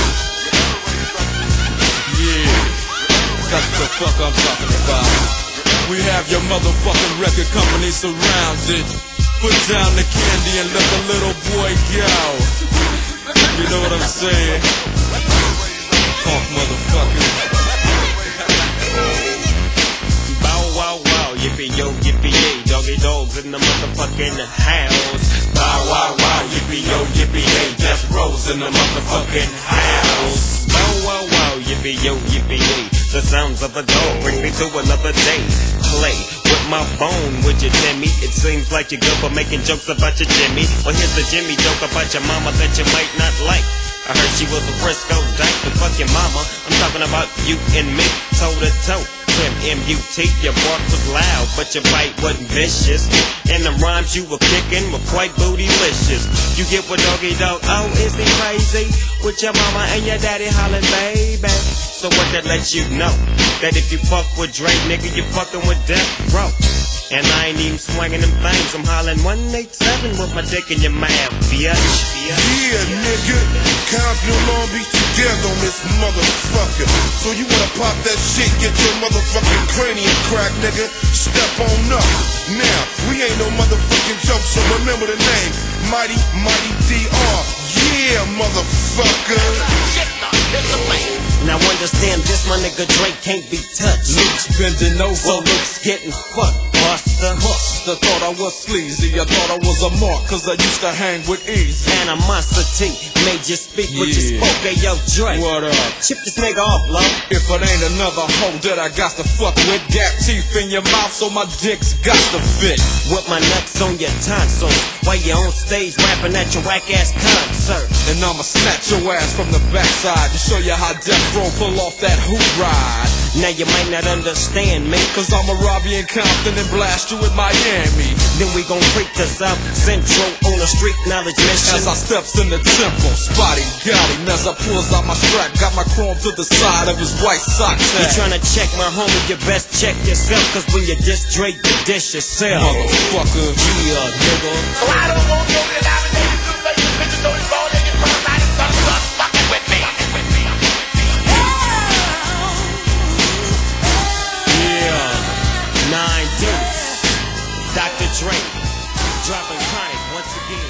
Yeah, that's the fuck I'm talking about. We have your motherfucking record company surrounded. Put down the candy and let the little boy go. You know what I'm saying? Punk motherfucker. Bow wow wow, yippee yo, yippee yay. Doggy dogs in the motherfucking house. Bow wow wow, yippee yo, yippee yay. Death Rose in the motherfucking house. Bow wow wow, yippee yo, yippee yay. The sounds of a dog bring me to another day. Play with my bone, would you, Timmy? It seems like you're good for making jokes about your Jimmy. Well, here's the Jimmy joke about your mama that you might not like. I heard she was a Frisco dyke, but fuck your mama. I'm talking about you and me, toe to toe. Trim M-U-T, your bark was loud, but your bite wasn't vicious. And the rhymes you were kicking were quite bootylicious. You get what doggy dog, oh, is he crazy? With your mama and your daddy hollering, baby. So what that lets you know? That if you fuck with Drake, nigga, you fucking with Death Row. And I ain't even swinging them things. I'm hollering 187 with my dick in your mouth, bitch. Yeah, nigga, Compton and Long Beach together on this motherfucker. So you wanna pop that shit, get your motherfucking cranium crack, nigga. Step on up. Now, we ain't no motherfucking joke, so remember the name. Mighty, Mighty DR. Yeah, motherfucker. Now understand this, my nigga Drake can't be touched. Luke's bending over. Well, Luke's getting fucked, Buster. Buster thought I was sleazy. I thought I was a mark, cause I used to hang with Easy. Animosity made you speak what you spoke. Hey, yo, Drake. What up? Chip this nigga off, love. If it ain't another hoe that I got to fuck with, gap teeth in your mouth, so my dick's got to fit. With my nuts on your tonsils, while you on stage rapping at your whack ass concert. And I'ma snatch your ass from the backside to show you how Death Row pull off that hoop ride. Now you might not understand me, cause I'ma rob you in Compton and blast you in Miami. Then we gon' freak to South Central on a street knowledge mission. As I steps in the temple, spotty golly, as I pulls out my strap, got my chrome to the side of his white socks. You tryna check my homie, you best check yourself, cause when you diss Drake, you dish yourself. Motherfucker, yeah, nigga. So I don't want you to die with niggas who say you bitches don't fall in your front line and start fucking with me. Yeah, 9 Deuce, Dr. Dre, dropping chronic once again.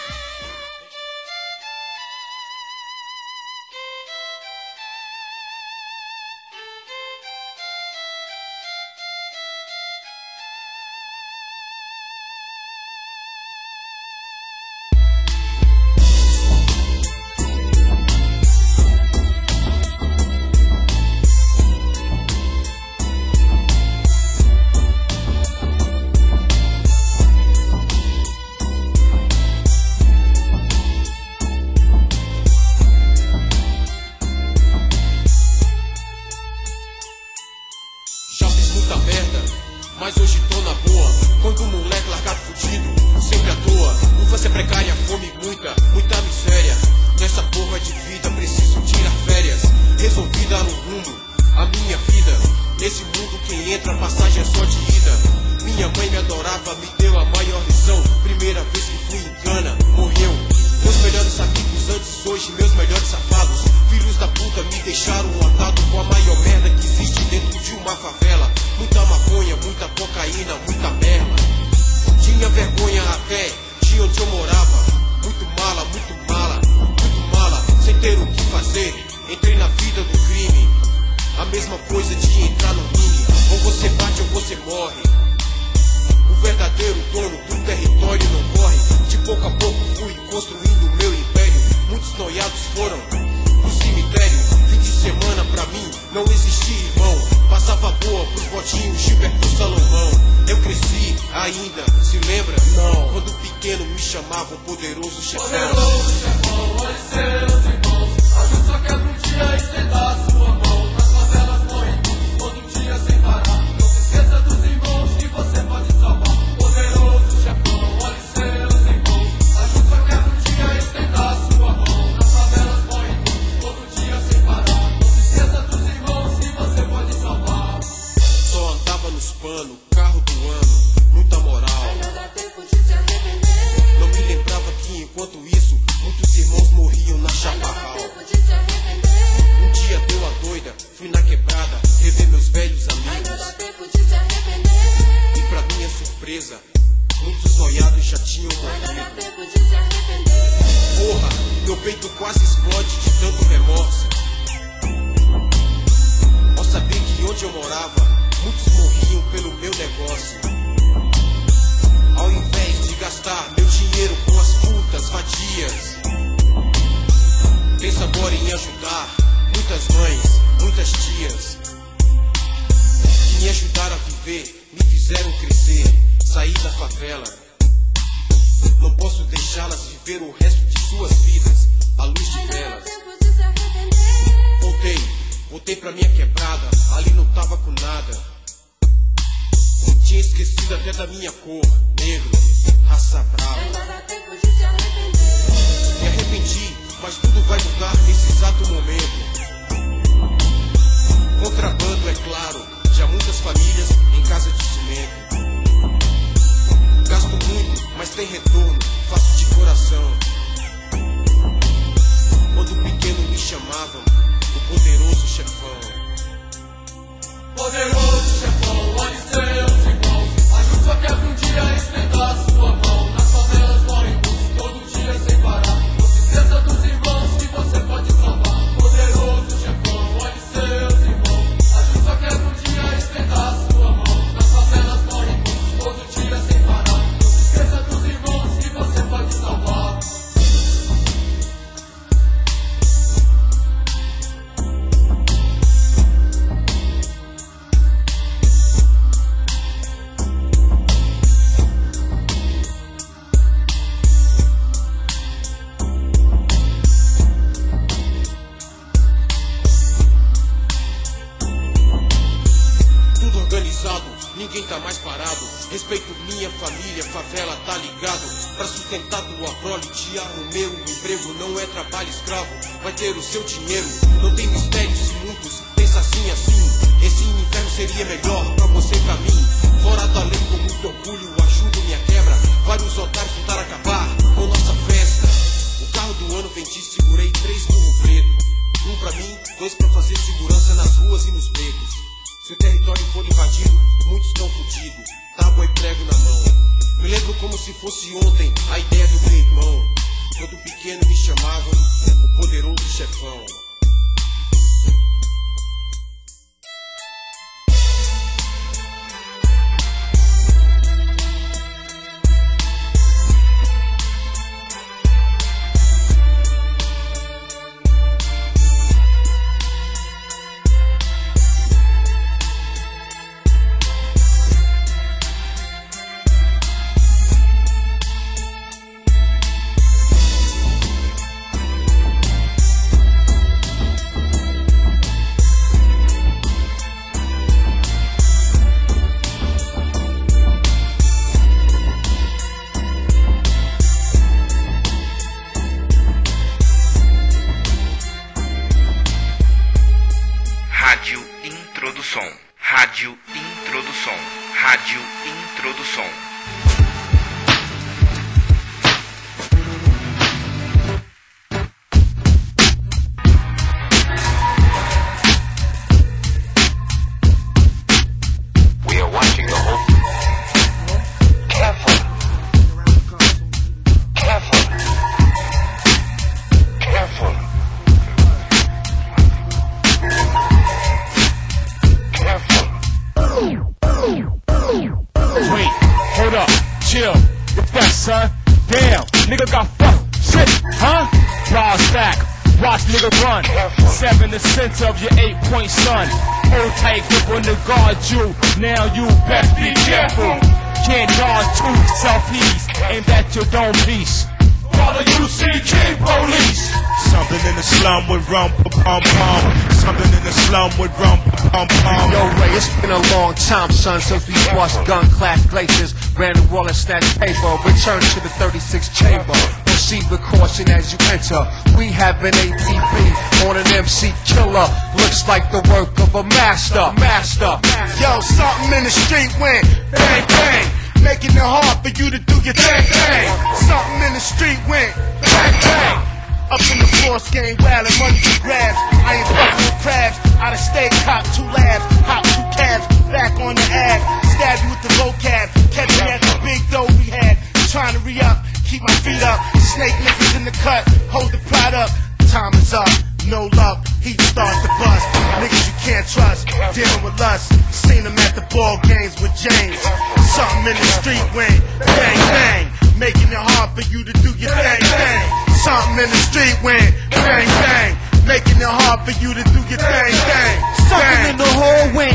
Mas hoje tô na boa, quando um moleque largado fudido, sempre à toa. Infância precária, fome muita, muita miséria. Nessa porra de vida preciso tirar férias. Resolvi dar um rumo à minha vida. Nesse mundo quem entra, passagem é só de ida. Minha mãe me adorava, me deu a maior lição. Primeira vez que fui em cana, morreu. Meus melhores amigos antes, hoje meus melhores safados. Filhos da puta me deixaram atado com a maior merda que existe dentro de uma favela. Muita maconha, muita cocaína, muita merda. Tinha vergonha até de onde eu morava. Muito mala, muito mala, muito mala. Sem ter o que fazer, entrei na vida do crime. A mesma coisa de entrar no ringue. Ou você bate ou você morre. O verdadeiro dono do território não corre. De pouco a pouco fui construindo o meu império. Muitos noiados foram pro cemitério. Fim de semana pra mim não existia irmão. Passava boa pro Botinho, Gilberto Salomão. Eu cresci ainda, se lembra? Não. Quando pequeno me chamavam poderoso chefão. Poderoso chefão, olhe seus irmãos. A gente só quebra um dia e estenda a sua mão. Nas favelas morrem muitos, todo dia sem parar. Não se esqueça dos irmãos que você pode salvar. Poderoso chefão, olhe seus irmãos. A gente só quebra um dia e estenda a sua mão. Nas favelas morrem muitos, todo dia sem parar. Não se esqueça dos irmãos que você pode salvar. Só andava nos panos, carro do ano, muita moral. Ainda dá tempo de te arrepender. Não me lembrava que enquanto isso, muitos irmãos morriam na chaparral. Um dia deu a doida, fui na quebrada, rever meus velhos amigos. Ainda dá tempo de te arrepender. E pra minha surpresa, muitos noiados já tinham Ainda dá morrido. tempo de te arrepender. Porra, meu peito quase explode de tanto remorso. Ao saber que onde eu morava, muitos morriam pelo meu negócio. Ao invés de gastar meu dinheiro com as putas vadias, penso agora em ajudar muitas mães, muitas tias que me ajudaram a viver, me fizeram crescer, sair da favela. Não posso deixá-las viver o resto de suas vidas à luz de velas. Voltei pra minha quebrada, ali não tava com nada. Tinha esquecido até da minha cor, negro, raça brava. Me arrependi, mas tudo vai mudar nesse exato momento. Contrabando, é claro, já muitas famílias em casa de cimento. Gasto muito, mas tem retorno, faço de coração. Quando pequeno me chamavam o poderoso chefão. Poderoso chefão, olhe seus irmãos. A gente só quebra um dia e estenda a sua mão. Nas favelas morrem muitos, todo dia sem parar. Não se esqueça dos irmãos que você pode salvar. Poderoso chefão, olhe seus irmãos. A gente só quebra um dia e estenda a sua mão. Nas favelas morrem muitos, todo dia sem parar. Não se esqueça dos irmãos que você pode salvar. Ninguém tá mais parado, respeito minha família, favela tá ligado. Pra sustentar tua prole, te arrumei um emprego, não é trabalho escravo. Vai ter o seu dinheiro, não tem mistérios muitos, pensa assim. Esse inferno seria melhor pra você e pra mim. Fora da lei com muito orgulho, ajudo minha quebra. Vários otários tentaram acabar com nossa festa. O carro do ano vendi, segurei 3 burro preto. 1 pra mim, 2 pra fazer segurança nas ruas e nos becos. Se o território for invadido, muitos estão fudidos, tábua e prego na mão. Me lembro como se fosse ontem a ideia do meu irmão. Quando pequeno me chamavam o poderoso chefão. Rádio Introdução. Rádio Introdução. We are watching the whole. Careful. Careful. Careful. Wait, hold bars back. Watch nigga run. 7 the center of your 8-point son. Hold tight grip on the guard you. Now you best be careful. Can't guard two selfies. Aimed at your dome piece. Follow UCK police. Something in the slum with rum pum pum. Something in the slum with rum pum pum. Yo, Ray, it's been a long time, son, since we washed gun-clad glaciers, ran the wall and snatched paper. Return to the 36 chamber. Proceed with caution as you enter. We have an ATV on an MC killer. Looks like the work of a master. Yo, something in the street went bang bang, making it hard for you to do your thing. Something in the street went bang bang. Up in the force game, wildin' money for grabs. I ain't fucking with crabs. Out of state, cop 2 labs, hop 2 cabs, back on the ad. Stab you with the vocab, catch me at the big dough we had. Trying to re-up, keep my feet up. Snake niggas in the cut, hold the pride up. Time is up, no luck, heat starts to bust. Niggas you can't trust, dealing with lust. Seen them at the ball games with James. Something in the street went bang bang, making it hard for you to do your thing. Something in the street went bang bang, making it hard for you to do your thing. Something in the hole went.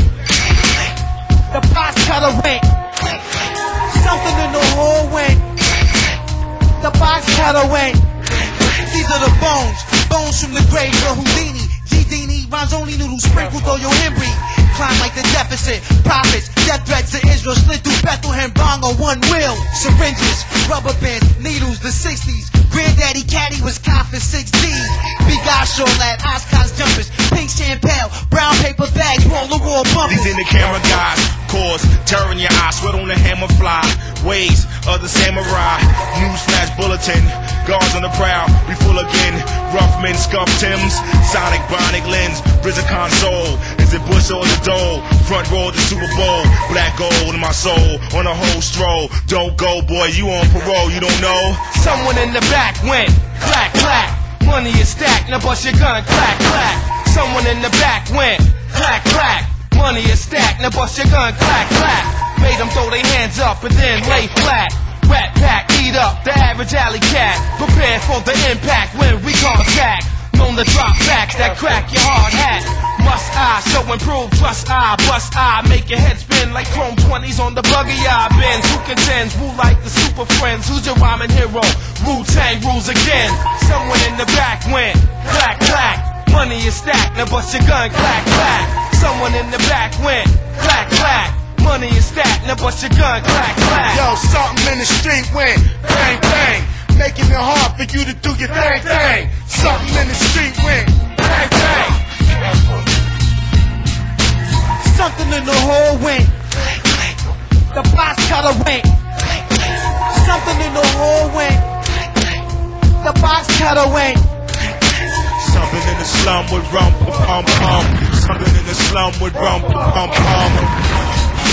The box cutter went. Something in the hole went. The box cutter went. These are the bones from the grave of Houdini. G-Dini, rhymes only noodles sprinkled on your Henry. Climb like the deficit, profits, death threats to Israel, slid through Bethlehem, bong on one wheel. Syringes, rubber bands, needles, the 60s. Granddaddy Caddy was coffin 16. Big Osh all that, Oshkosh jumpers, pink champagne, brown paper bags, wall to wall bumpers. These in the camera guys, cause terror in your eyes, sweat on the hammer fly. Ways of the samurai, newsflash bulletin, guards on the prowl, we full again. Rough men, scuff Tims, Sonic, Bionic lens, RZA console. Is it Bush or the Dole? Front row of the Super Bowl, black gold in my soul, on a whole stroll. Don't go, boy, you on parole, you don't know. Someone in the back went clack clack. Money is stacked, now bust your gun, clack clack. Someone in the back went clack clack. Money is stacked, now bust your gun, clack clack. Made them throw their hands up and then lay flat. Rat pack, eat up the average alley cat. Prepare for the impact when we contact. Known to drop backs that crack your hard hat. Must I so improve? Trust I, bust I, make your head spin like chrome 20s on the buggy I bends. Who contends? Who like the super friends? Who's your rhyming hero? Wu-Tang rules again. Someone in the back went clack clack. Money is stacked, now bust your gun, clack clack. Someone in the back went clack clack. Money is stacked, now bust your gun, clack clack. Yo, something in the street went bang bang, making it hard for you to do your thing. Something in the street went bang bang. Something in the hole went. The box cutter went. Something in the hole went. The box cutter went. Something in the slum with rum pum pum. Something in the slum with rum pum pum.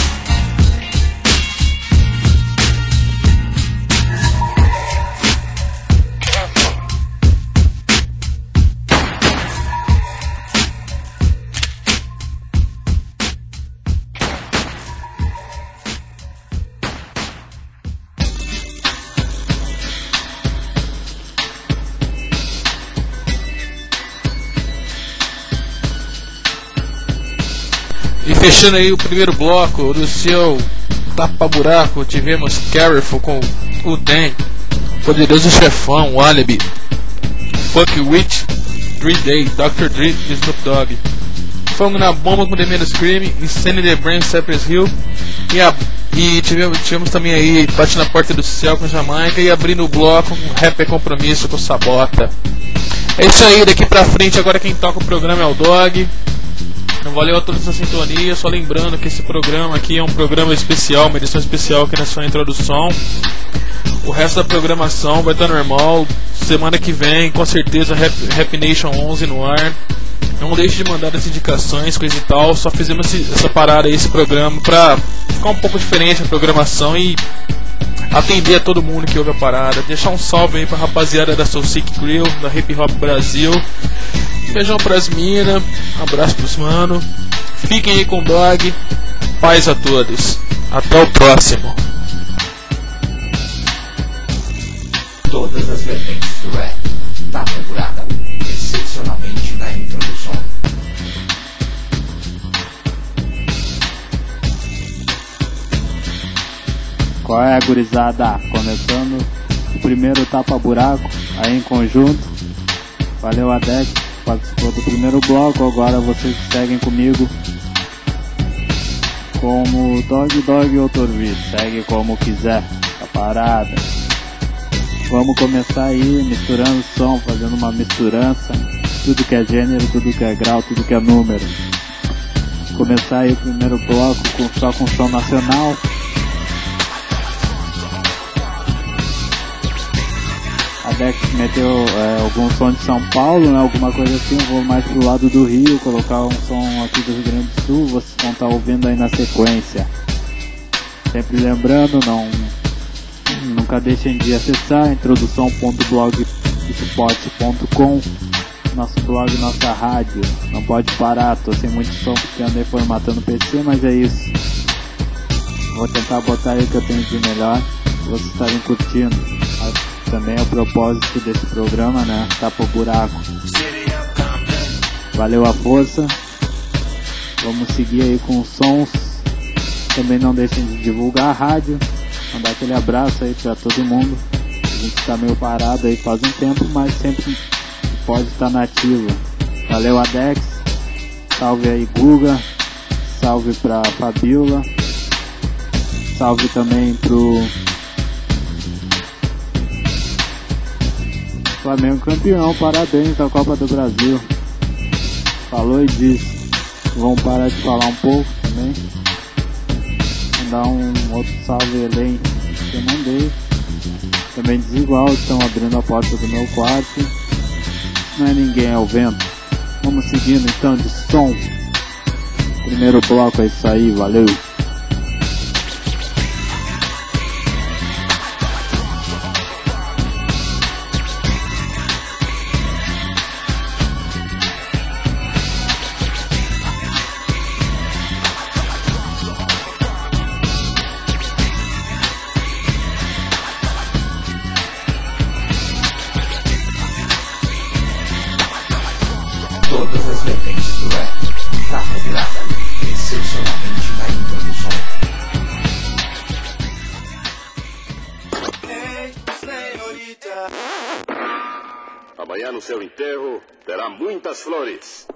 E fechando aí o primeiro bloco do seu Tapa Buraco, tivemos Careful com o Den, Poderoso Chefão, Alibi, Fuck Witch, 3 Day, Dr. Dre e Snoop Dogg, Fogo na Bomba com The Menos Scream, Insane the Brain, Cypress Hill e tivemos também aí Bate na Porta do Céu com Jamaica e abrindo o bloco com Rap é Compromisso com Sabota. É isso aí, daqui pra frente agora quem toca o programa é o Dog. Não valeu a toda essa sintonia, só lembrando que esse programa aqui é um programa especial, uma edição especial aqui na sua introdução. O resto da programação vai estar normal. Semana que vem, com certeza, Rap Nation 11 no ar. Não deixe de mandar as indicações, coisa e tal. Só fizemos essa parada aí, esse programa, pra ficar um pouco diferente a programação e atender a todo mundo que ouve a parada. Deixar um salve aí pra rapaziada da Soul Sick Grill, da Hip Hop Brasil. Beijão pras minas, abraço pros mano. Fiquem aí com o Dog. Paz a todos. Até o próximo. Todas as vertentes do rap, Tapa Buraco. gurizada, começando o primeiro tapa-buraco aí em conjunto. Valeu, Adex, participou do primeiro bloco. Agora vocês seguem comigo como Dog ou Torvid, segue como quiser, tá parada. Vamos começar aí misturando o som, fazendo uma misturança, tudo que é gênero, tudo que é grau, tudo que é número. Começar aí o primeiro bloco só com som nacional. A Dex meteu algum som de São Paulo, né, alguma coisa assim. Eu vou mais pro lado do Rio, colocar um som aqui do Rio Grande do Sul. Vocês vão estar ouvindo aí na sequência. Sempre lembrando, nunca deixem de acessar introdução.blogspot.com, nosso blog, nossa rádio. Não pode parar, tô sem muito som porque andei formatando o PC, mas é isso. Vou tentar botar aí o que eu tenho de melhor, se vocês estarem curtindo. Também é o propósito desse programa, né? Tapa o buraco. Valeu a força. Vamos seguir aí com os sons. Também não deixem de divulgar a rádio. Mandar aquele abraço aí pra todo mundo. A gente tá meio parado aí faz um tempo, mas sempre pode estar nativa. Valeu, Adex. Salve aí, Guga. Salve pra Fabiola. Salve também pro Flamengo campeão, parabéns da Copa do Brasil. Falou e disse. Vamos parar de falar um pouco também. Mandar um outro salve além que eu mandei. Também Desigual, estão abrindo a porta do meu quarto. Não é ninguém, é o vento. Vamos seguindo então de som. Primeiro bloco é isso aí, valeu. Todas as vertentes do rap, tapa virada, excepcionalmente na introdução. Amanhã no seu enterro terá muitas flores.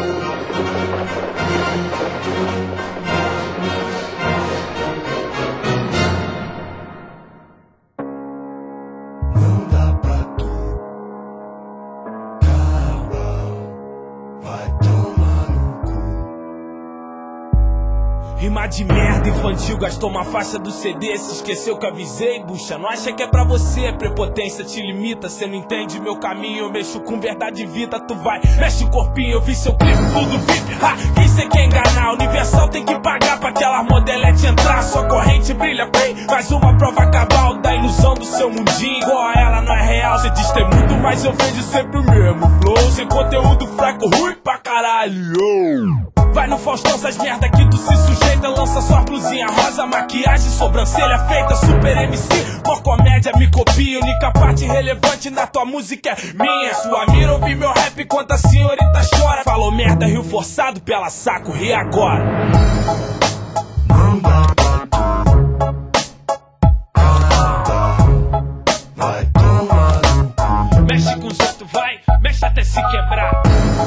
Rima de merda infantil, gastou uma faixa do CD, se esqueceu que avisei, bucha. Não acha que é pra você, prepotência te limita. Cê não entende meu caminho, eu mexo com verdade e vida. Tu vai, mexe o corpinho, eu vi seu clipe tudo VIP. Quem cê quer enganar? Universal tem que pagar pra aquela modelete entrar. Sua corrente brilha bem, mais uma prova cabal da ilusão do seu mundinho. Igual a ela não é real, cê diz ter muito, mas eu vejo sempre o mesmo flow. Sem conteúdo fraco, ruim pra caralho. Vai no Faustão, essas merda que tu se sujeita. Lança sua blusinha rosa, maquiagem, sobrancelha feita. Super MC, por comédia me copia. Única parte relevante na tua música é minha. Sua mira ouvi meu rap enquanto a senhorita chora. Falou merda, rio forçado, pela saco, ri agora. Vai tomar no cu. Mexe com os outros, vai, mexe até se quebrar.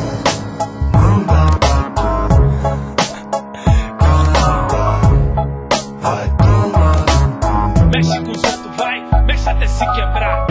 Vai tomar no cu. Mexe com os outros, vai, mexe até se quebrar.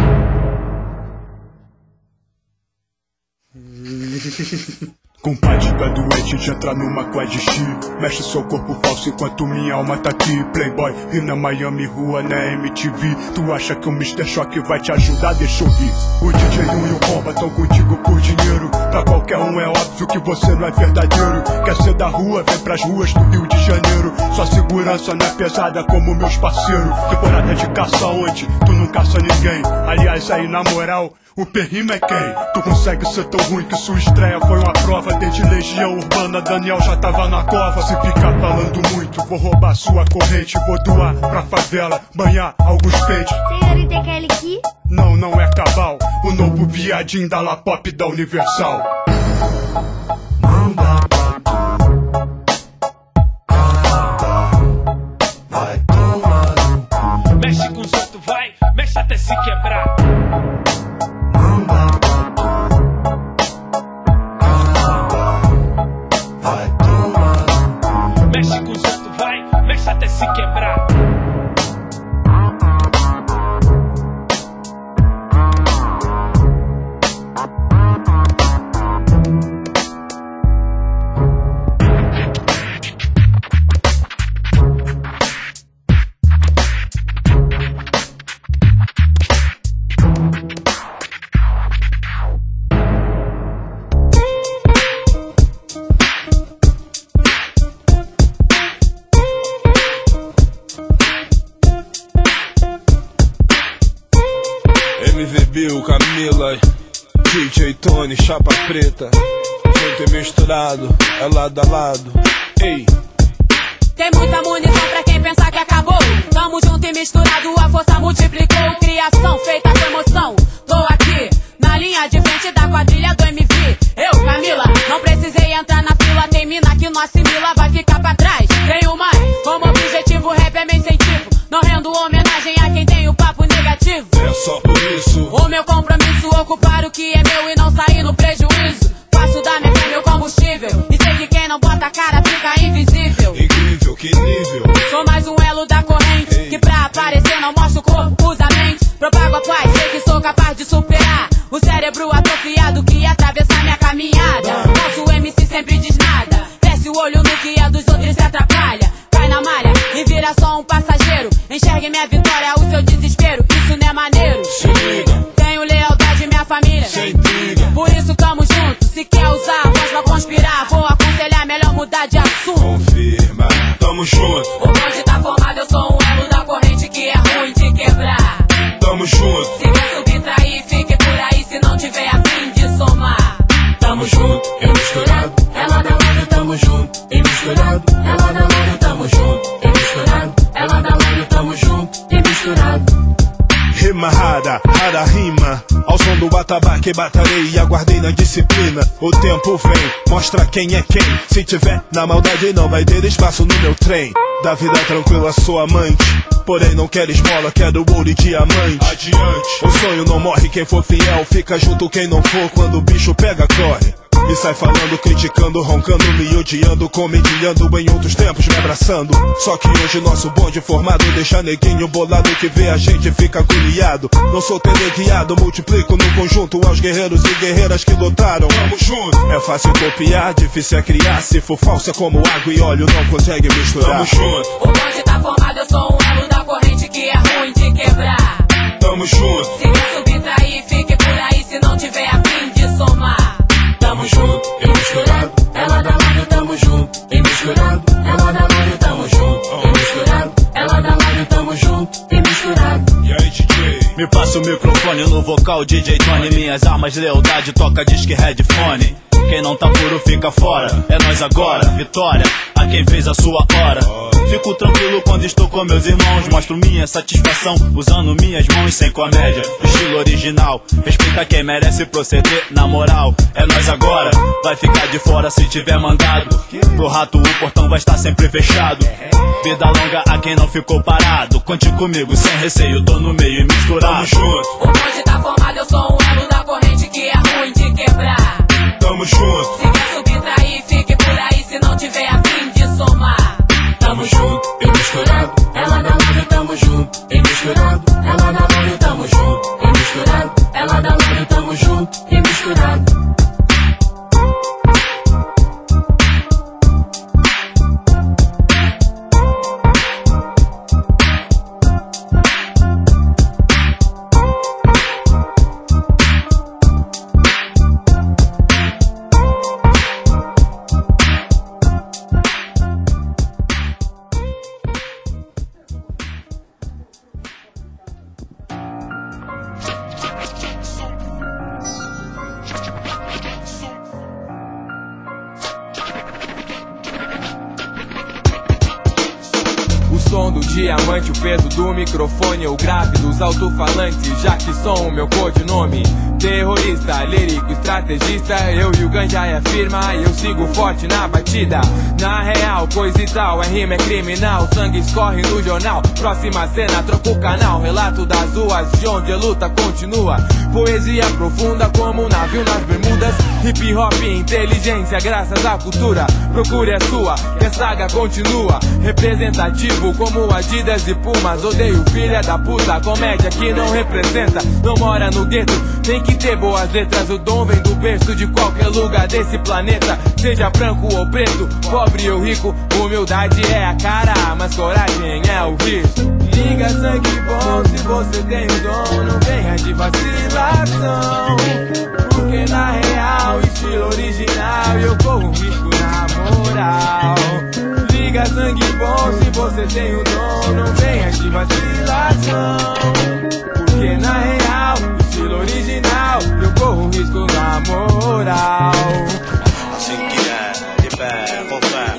Compadre, tá doente de entrar numa quad X. Mexe seu corpo falso enquanto minha alma tá aqui. Playboy, e na Miami rua, na MTV. Tu acha que o Mr. Choque vai te ajudar? Deixa eu rir. O DJ 1 e o Bomba tão contigo por dinheiro. Pra qualquer um é óbvio que você não é verdadeiro. Quer ser da rua, vem pras ruas do Rio de Janeiro. Sua segurança não é pesada como meus parceiros. Temporada de caça onde tu não caça ninguém. Aliás, aí na moral, o perrima é quem? Tu consegue ser tão ruim que sua estreia foi uma prova. Desde Legião Urbana, Daniel já tava na cova. Se ficar falando muito, vou roubar sua corrente. Vou doar pra favela, banhar alguns peitos. Senhorita Kelly aqui? Não, não é cabal. O novo viadinho da La Pop da Universal. Vai tomar no cu. Mexe DJ Tony, chapa preta, junto e misturado, é lado a lado. Ei. Tem muita munição pra quem pensar que acabou. Tamo junto e misturado, a força multiplicou. Criação feita com emoção. Tô aqui, na linha de frente da quadrilha do MV. Eu, Camila, não precisei entrar na fila. Tem mina que não assimila, vai ficar pra trás. Tenho mais, como objetivo, rap é meu incentivo. Não rendo homenagem a quem tem o papo negativo. É só por isso. O meu compromisso, ocupar o que é meu e não sair no prejuízo. Faço da minha fé meu combustível. E sei que quem não bota a cara fica invisível. Incrível, que nível. Sou mais um elo da corrente. Que pra aparecer não mostro o corpo, usa a mente. Propago a paz, sei que sou capaz de superar o cérebro atrofiado que atravessa minha caminhada. Nosso MC sempre diz nada. Desce o olho no que é dos outros e se atrapalha. Cai na malha e vira só um passageiro. Enxergue minha vitória, o seu desespero. Isso não é maneiro. Se liga. Tenho lealdade minha família. Sem intriga. Por isso tamo junto. Se quer usar a voz pra conspirar, vou aconselhar melhor mudar de assunto. Confirma, tamo junto. O bonde tá formado, eu sou um elo da corrente que é ruim de quebrar. Tamo junto. Se quer subtrair, fique por aí se não tiver a fim de somar. Tamo junto e misturado, ela da lado, tamo junto e misturado, ela da lado, tamo junto e misturado, ela da lado, tamo junto e misturado. Rima rara, rara rima. Ao som do atabaque batalhei e aguardei na disciplina. O tempo vem, mostra quem é quem. Se tiver na maldade não vai ter espaço no meu trem. Da vida tranquila sou amante, porém não quero esmola, quero ouro e diamante. Adiante, o sonho não morre, quem for fiel fica junto, quem não for quando o bicho pega corre. E sai falando, criticando, roncando, me odiando, comediando, em outros tempos me abraçando. Só que hoje nosso bonde formado deixa neguinho bolado, que vê a gente fica agoniado. Não sou teleguiado, multiplico no conjunto aos guerreiros e guerreiras que lutaram. Tamo junto. É fácil copiar, difícil é criar. Se for falsa como água e óleo, não consegue misturar. Tamo junto. O bonde tá formado, eu sou um elo da corrente que é ruim de quebrar. Tamo junto. Se quer subtrair, fique por aí se não tiver a fim de somar. Tamo junto e misturado, ela da lado, tamo junto e misturado, ela da lado, tamo junto e misturado, ela da lado, tamo junto e misturado. E aí, DJ? Me passa o microfone no vocal, DJ Tony. Minhas armas de lealdade, toca disque headphone. Quem não tá puro fica fora, é nós agora, vitória a quem fez a sua hora. Fico tranquilo quando estou com meus irmãos, mostro minha satisfação usando minhas mãos sem comédia, estilo original. Respeita quem merece proceder na moral. É nós agora, vai ficar de fora se tiver mandado. Pro rato o portão vai estar sempre fechado. Vida longa a quem não ficou parado. Conte comigo sem receio, tô no meio e misturado. Tamo junto. O bonde tá formado, eu sou um elo da corrente que é ruim de quebrar. Tamo junto. Se quer subtrair, fique por aí se não tiver a fim de somar. Tamo junto e misturado, ela da lado, tamo junto e misturado, ela da lado, tamo junto e misturado, ela da lado, tamo junto e misturado. som do diamante, o peso do microfone, o grave dos alto-falantes, já que sou o meu codinome. Terrorista, lírico, estrategista, eu e o Ganja é firma, eu sigo forte na batida. Na real, coisa e tal, é rima, é criminal, sangue escorre no jornal. Próxima cena, troca o canal, relato das ruas de onde a luta continua. Poesia profunda como um navio nas bermudas. Hip hop, inteligência, graças à cultura. Procure a sua, que a saga continua. Representativo como Adidas e Pumas. Odeio filha da puta, comédia que não representa. Não mora no gueto, tem que ter boas letras. O dom vem do berço de qualquer lugar desse planeta. Seja branco ou preto, pobre ou rico. Humildade é a cara, mas coragem é o risco. Liga sangue bom se você tem o dom. Não venha de vacilação, porque na real, estilo original, eu corro risco na moral. Liga sangue bom se você tem o dom. Não venha de vacilação, porque na real, estilo original, eu corro risco na moral. Assim que é, de pé, com fé.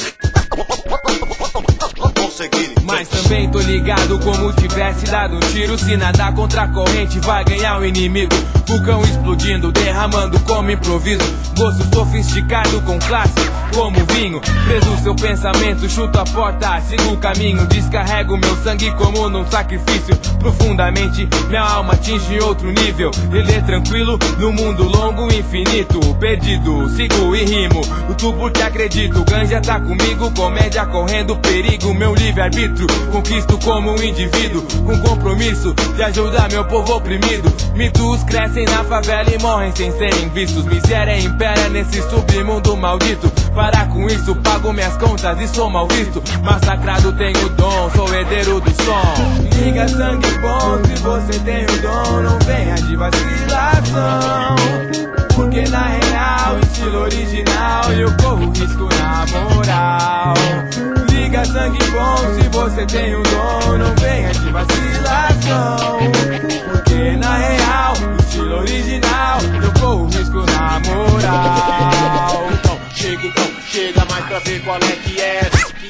Mas também tô ligado como tivesse dado um tiro. Se nadar contra a corrente vai ganhar o inimigo. Vulcão explodindo, derramando como improviso. Gosto sofisticado com classe, como vinho. Preso seu pensamento, chuto a porta, sigo o caminho. Descarrego meu sangue como num sacrifício. Profundamente, minha alma atinge outro nível. Ele é tranquilo no mundo longo infinito. Perdido, sigo e rimo. Luto porque acredito, ganja tá comigo. Comédia correndo perigo, meu livre-arbítrio. Conquisto como um indivíduo, com compromisso de ajudar meu povo oprimido. Mitos crescem na favela e morrem sem serem vistos. Miséria impera nesse submundo maldito. Parar com isso, pago minhas contas e sou mal visto. Massacrado tenho dom, sou herdeiro do som. Liga sangue bom, se você tem o dom, não venha de vacilação. Porque na real, estilo original, eu corro risco na moral. Liga sangue bom, se você tem o dom, não venha de vacilação. Porque na real, estilo original, eu corro risco na moral. Então, chega mais pra ver qual é que é.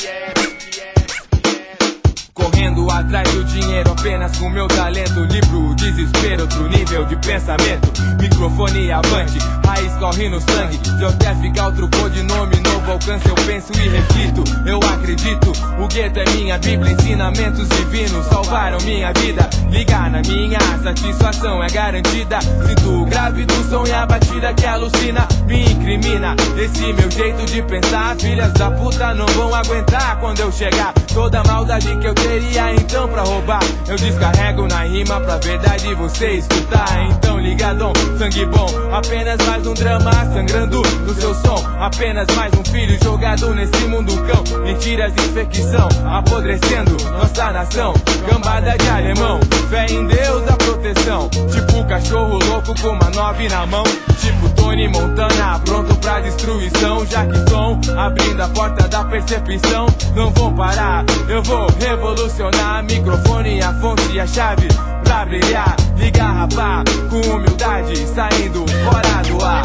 Correndo atrás do dinheiro apenas com meu talento. Livro, desespero, outro nível de pensamento. Microfone avante, raiz corre no sangue. Se eu até ficar outro codinome, novo alcance eu penso e reflito. Eu acredito, o gueto é minha bíblia. Ensinamentos divinos salvaram minha vida. Ligar na minha satisfação é garantida. Sinto o grave do som e a batida que alucina. Me incrimina, esse meu jeito de pensar. Filhas da puta não vão aguentar quando eu chegar. Toda a maldade que eu teria então pra roubar, eu descarrego na rima pra verdade você escutar. Então ligadão, sangue bom, apenas mais um drama sangrando no seu som. Apenas mais um filho jogado nesse mundo cão. Mentiras e ficção apodrecendo nossa nação. Gambada de alemão, fé em Deus a proteção. Tipo cachorro louco com uma 9 na mão. Tipo Tony Montana pronto pra destruição. Já que som abrindo a porta da percepção. Não vou parar, eu vou revolucionar. Microfone, a fonte e a chave pra brilhar. Liga rapá, com humildade saindo fora do ar.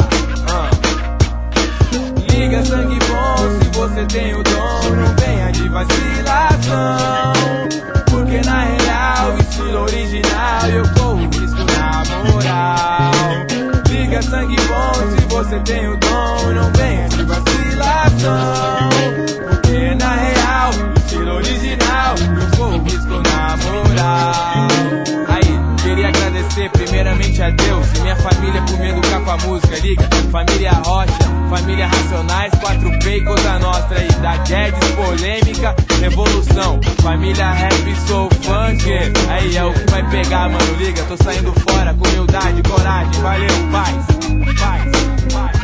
Liga sangue bom, se você tem o dom, não venha de vacilação. Porque na real, estilo original, eu corro risco na moral. Liga sangue bom, se você tem o dom, não venha de vacilação. Porque na real, estilo original, eu corro risco na moral. Aí, queria agradecer primeiramente a Deus e minha família por me educar com a música. Liga, família Rocha, família Racionais, 4P e Coisa Nostra aí. Da Guedes, polêmica, revolução. Família Rap, sou funk. Aí é o que vai pegar, mano, liga. Tô saindo fora com humildade, coragem. Valeu, paz, paz, paz.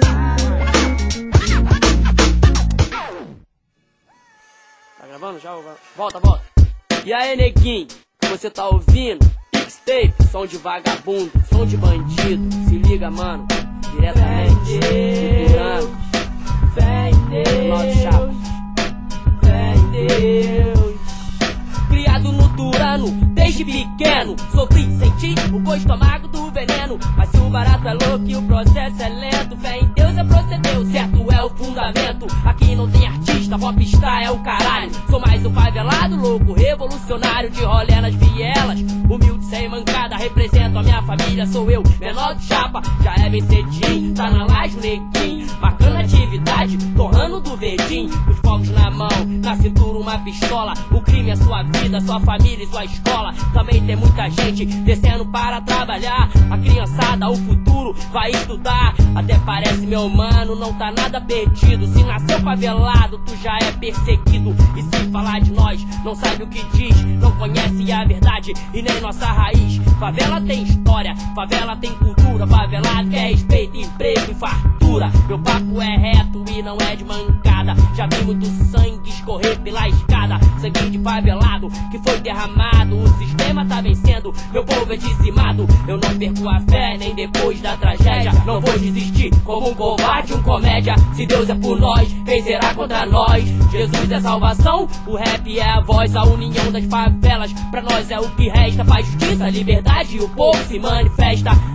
Tá gravando já? Volta. E aí, neguinho, você tá ouvindo? Mixtape, som de vagabundo, som de bandido. Se liga, mano, diretamente Durante. Fé em Deus, fé em Deus. Criado no Turano, desde pequeno, sofri, senti o gosto amargo do veneno. Mas se o barato é louco e o processo é lento, fé em Deus é proceder, certo é o fundamento. Aqui não tem artista, popstar é o caralho. Sou mais um favelado, louco, revolucionário. De rolê nas vielas, humilde sem mancada. Represento a minha família, sou eu, menor do chapa. Já é bem cedinho, tá na laje o neguinho. Marcando atividade, torrando do verdinho. Os fogos na mão, na cintura uma pistola. O crime é sua vida, sua família e sua escola. Também tem muita gente descendo para trabalhar. A criançada, o futuro, vai estudar. Até parece, meu mano, não tá nada perdido. Se nasceu favelado, tu já é perseguido. E se falar de nós, não sabe o que diz. Não conhece a verdade e nem nossa raiz. Favela tem história, favela tem cultura. Favelado quer respeito, emprego e fartura. Meu papo é reto e não é de mancada. Já vi muito sangue escorrer pela escada. Sangue de favelado que foi derramado. O sistema tá vencendo, meu povo é dizimado. Eu não perco a fé nem depois da tragédia. Não vou desistir como um covarde, um comédia. Se Deus é por nós, quem será contra nós? Jesus é salvação, o rap é a voz. A união das favelas, pra nós é o que resta. Faz justiça, liberdade e o povo se manifesta.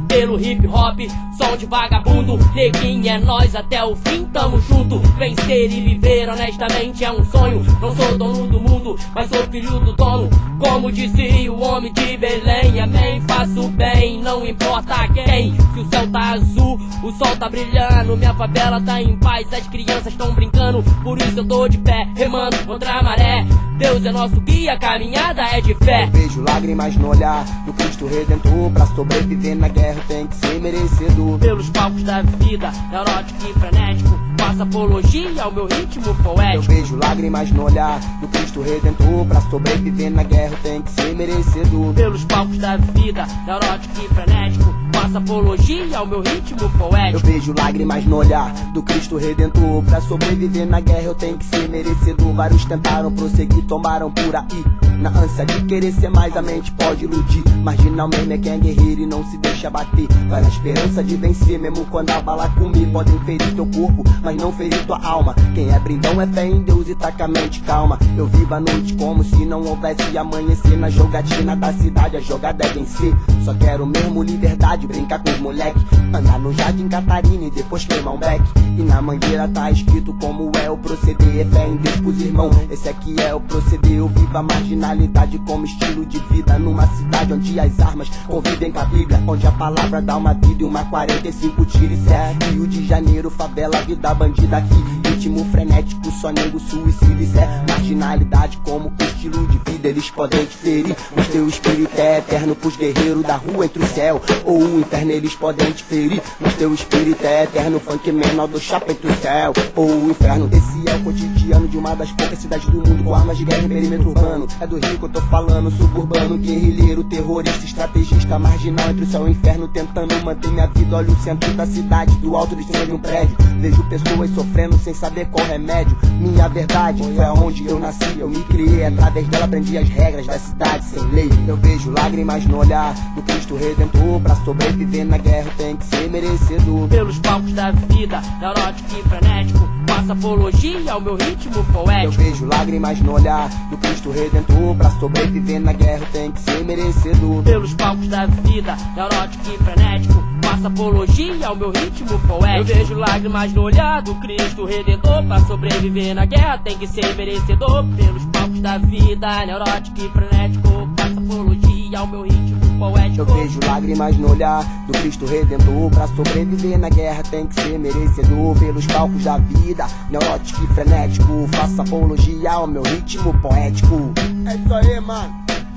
pelo hip hop, som de vagabundo. Neguinho é nós até o fim, tamo junto. Vencer e viver honestamente é um sonho. Não sou dono do mundo, mas sou filho do dono. Como dizia o homem de Belém, amém, faço bem, não importa quem. Se o céu tá azul, o sol tá brilhando, minha favela tá em paz, as crianças tão brincando. Por isso eu tô de pé, remando contra a maré. Deus é nosso guia, a caminhada é de fé. Eu vejo lágrimas no olhar do Cristo Redentor. Pra sobreviver na guerra tem que ser merecedor. Pelos palcos da vida, neurótico e frenético, faço apologia ao meu ritmo poético. Eu vejo lágrimas no olhar do Cristo Redentor. Pra sobreviver na guerra tem que ser merecedor. Pelos palcos da vida, neurótico e frenético, faço apologia ao meu ritmo poético. Eu vejo lágrimas no olhar do Cristo Redentor. Pra sobreviver na guerra eu tenho que ser merecedor. Vários tentaram prosseguir, tomaram por aí. Na ânsia de querer ser mais, a mente pode iludir. Marginal mesmo é quem é guerreiro e não se deixa bater. Vai na esperança de vencer, mesmo quando a bala comer. Podem ferir teu corpo, mas não ferir tua alma. Quem é brindão é fé em Deus e tá com a mente calma. Eu vivo a noite como se não houvesse amanhecer. Na jogatina da cidade a jogada é vencer. Só quero mesmo liberdade, brincar com os moleque. Andar no Jardim Catarina e depois queimar um beck. E na mangueira tá escrito como é o proceder. É fé em Deus pros irmãos, esse aqui é o proceder. Eu vivo a marginalidade como estilo de vida. Numa cidade onde as armas convivem com a Bíblia, onde a palavra dá uma vida e uma 45 tiros. Isso é Rio de Janeiro, favela, vida bandida aqui. Ritmo frenético, só nego suicídio. Isso é marginalidade como estilo de vida. Eles podem te ferir, mas teu espírito é eterno pros guerreiros da rua entre o céu ou o inferno. Eles podem te ferir, mas teu espírito é eterno. Funk menor do chapa entre o céu ou o inferno. Esse é o cotidiano de uma das poucas cidades do mundo com armas de guerra em perímetro urbano. É do Rio que eu tô falando, suburbano, guerrilheiro, terrorista, estrategista, marginal entre o céu e o inferno, tentando manter minha vida. Olha o centro da cidade, do alto de cima de um prédio. Vejo pessoas sofrendo sem saber qual remédio. Minha verdade foi aonde eu nasci, eu me criei. Através dela aprendi as regras da cidade sem lei. Eu vejo lágrimas no olhar do Cristo Redentor. Pra sobreviver na guerra tem que ser merecedor. Pelos palcos da vida, neurótico e frenético, faço apologia ao meu ritmo poético. Eu vejo lágrimas no olhar do Cristo Redentor. Pra sobreviver na guerra tem que ser merecedor. Pelos palcos da vida, neurótico e frenético, faço apologia ao meu ritmo poético. Eu vejo lágrimas no olhar do Cristo Redentor. Pra sobreviver na guerra tem que ser merecedor. Pelos palcos da vida, neurótico e frenético, faço apologia ao meu ritmo poético. Eu vejo lágrimas no olhar do Cristo Redentor. Pra sobreviver na guerra tem que ser merecedor. Pelos palcos da vida, neurótico e frenético, faço apologia ao meu ritmo poético. É isso aí, mano.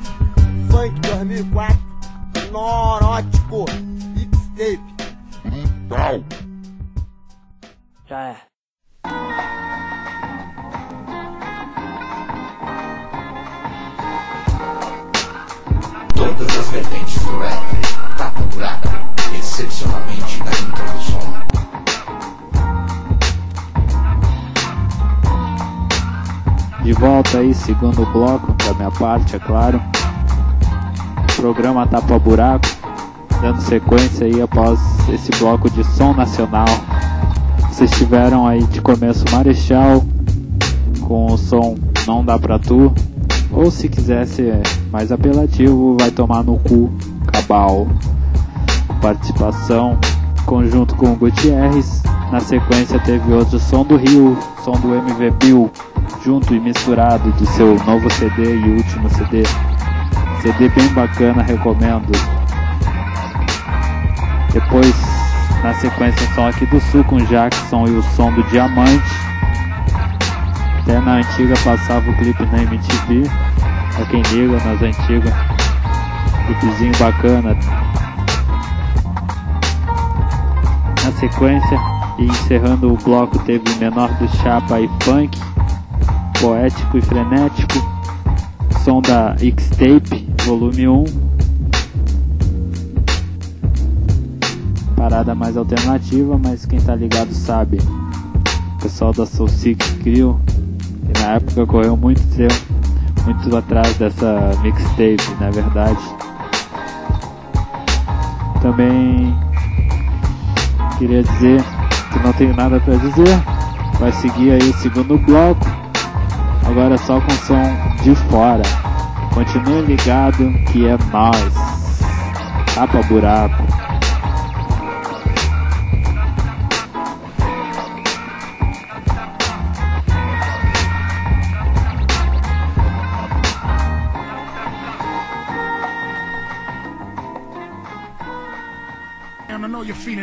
Funk 2004, neurótico, mixtape. Já é. Todas as vertentes do rap, tapa buraca, excepcionalmente na introdução. De volta aí, segundo bloco, da minha parte, é claro. Programa Tapa Buraco, dando sequência aí após esse bloco de som nacional. Vocês tiveram aí de começo Marechal, com o som Não Dá Pra Tu. Ou se quiser ser mais apelativo, Vai Tomar no Cu, Cabal. Participação conjunto com o Gutierrez. Na sequência teve outro Som do Rio, som do MV Bill, junto e misturado de seu novo CD e último CD. CD bem bacana, recomendo. Depois, na sequência, o som aqui do Sul com Jackson e o som do Diamante. Até na antiga passava o clipe na MTV, pra quem liga nas antigas, clipezinho bacana. Na sequência, e encerrando o bloco, teve Menor do Chapa e Funk, Poético e Frenético, som da X-Tape, volume 1. Parada mais alternativa, mas quem tá ligado sabe. O pessoal da Soul Six Crew, que na época correu muito atrás dessa mixtape, na verdade. Também queria dizer que não tenho nada pra dizer. Vai seguir aí o segundo bloco, agora só com som de fora. Continue ligado que é nóis. Tapa buraco.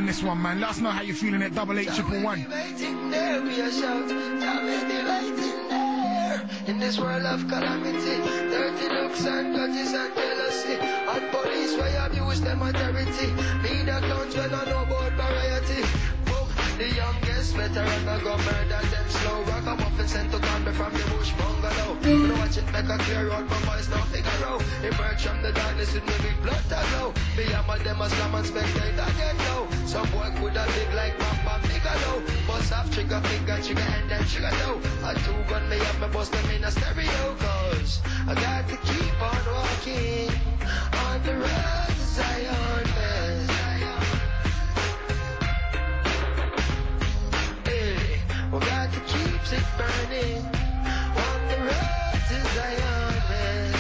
this one, man. Let us know how you're feeling at 8811. Waiting there, we are shout. That will be waiting there. In this world of calamity, dirty looks and grudges and jealousy. And police where abuse them authority. Media clowns when I know about variety. Boom, the youngest veteran I go murder them slow. Rock a muffin sent to Gambia from the bush bungalow. You watch it make a clear out, my voice now figure out. Emerge from the darkness with me big blood to glow. Be a man, them a slam and spectate again now. Some boy could have big like Papa Figaro. Bust off trigger finger, trigger and then trigger toe. A two gun me up, me bust them in a stereo. Cause I got to keep on walking on the road to Zion, man. Hey, we got to keep it burning on the road to Zion, man.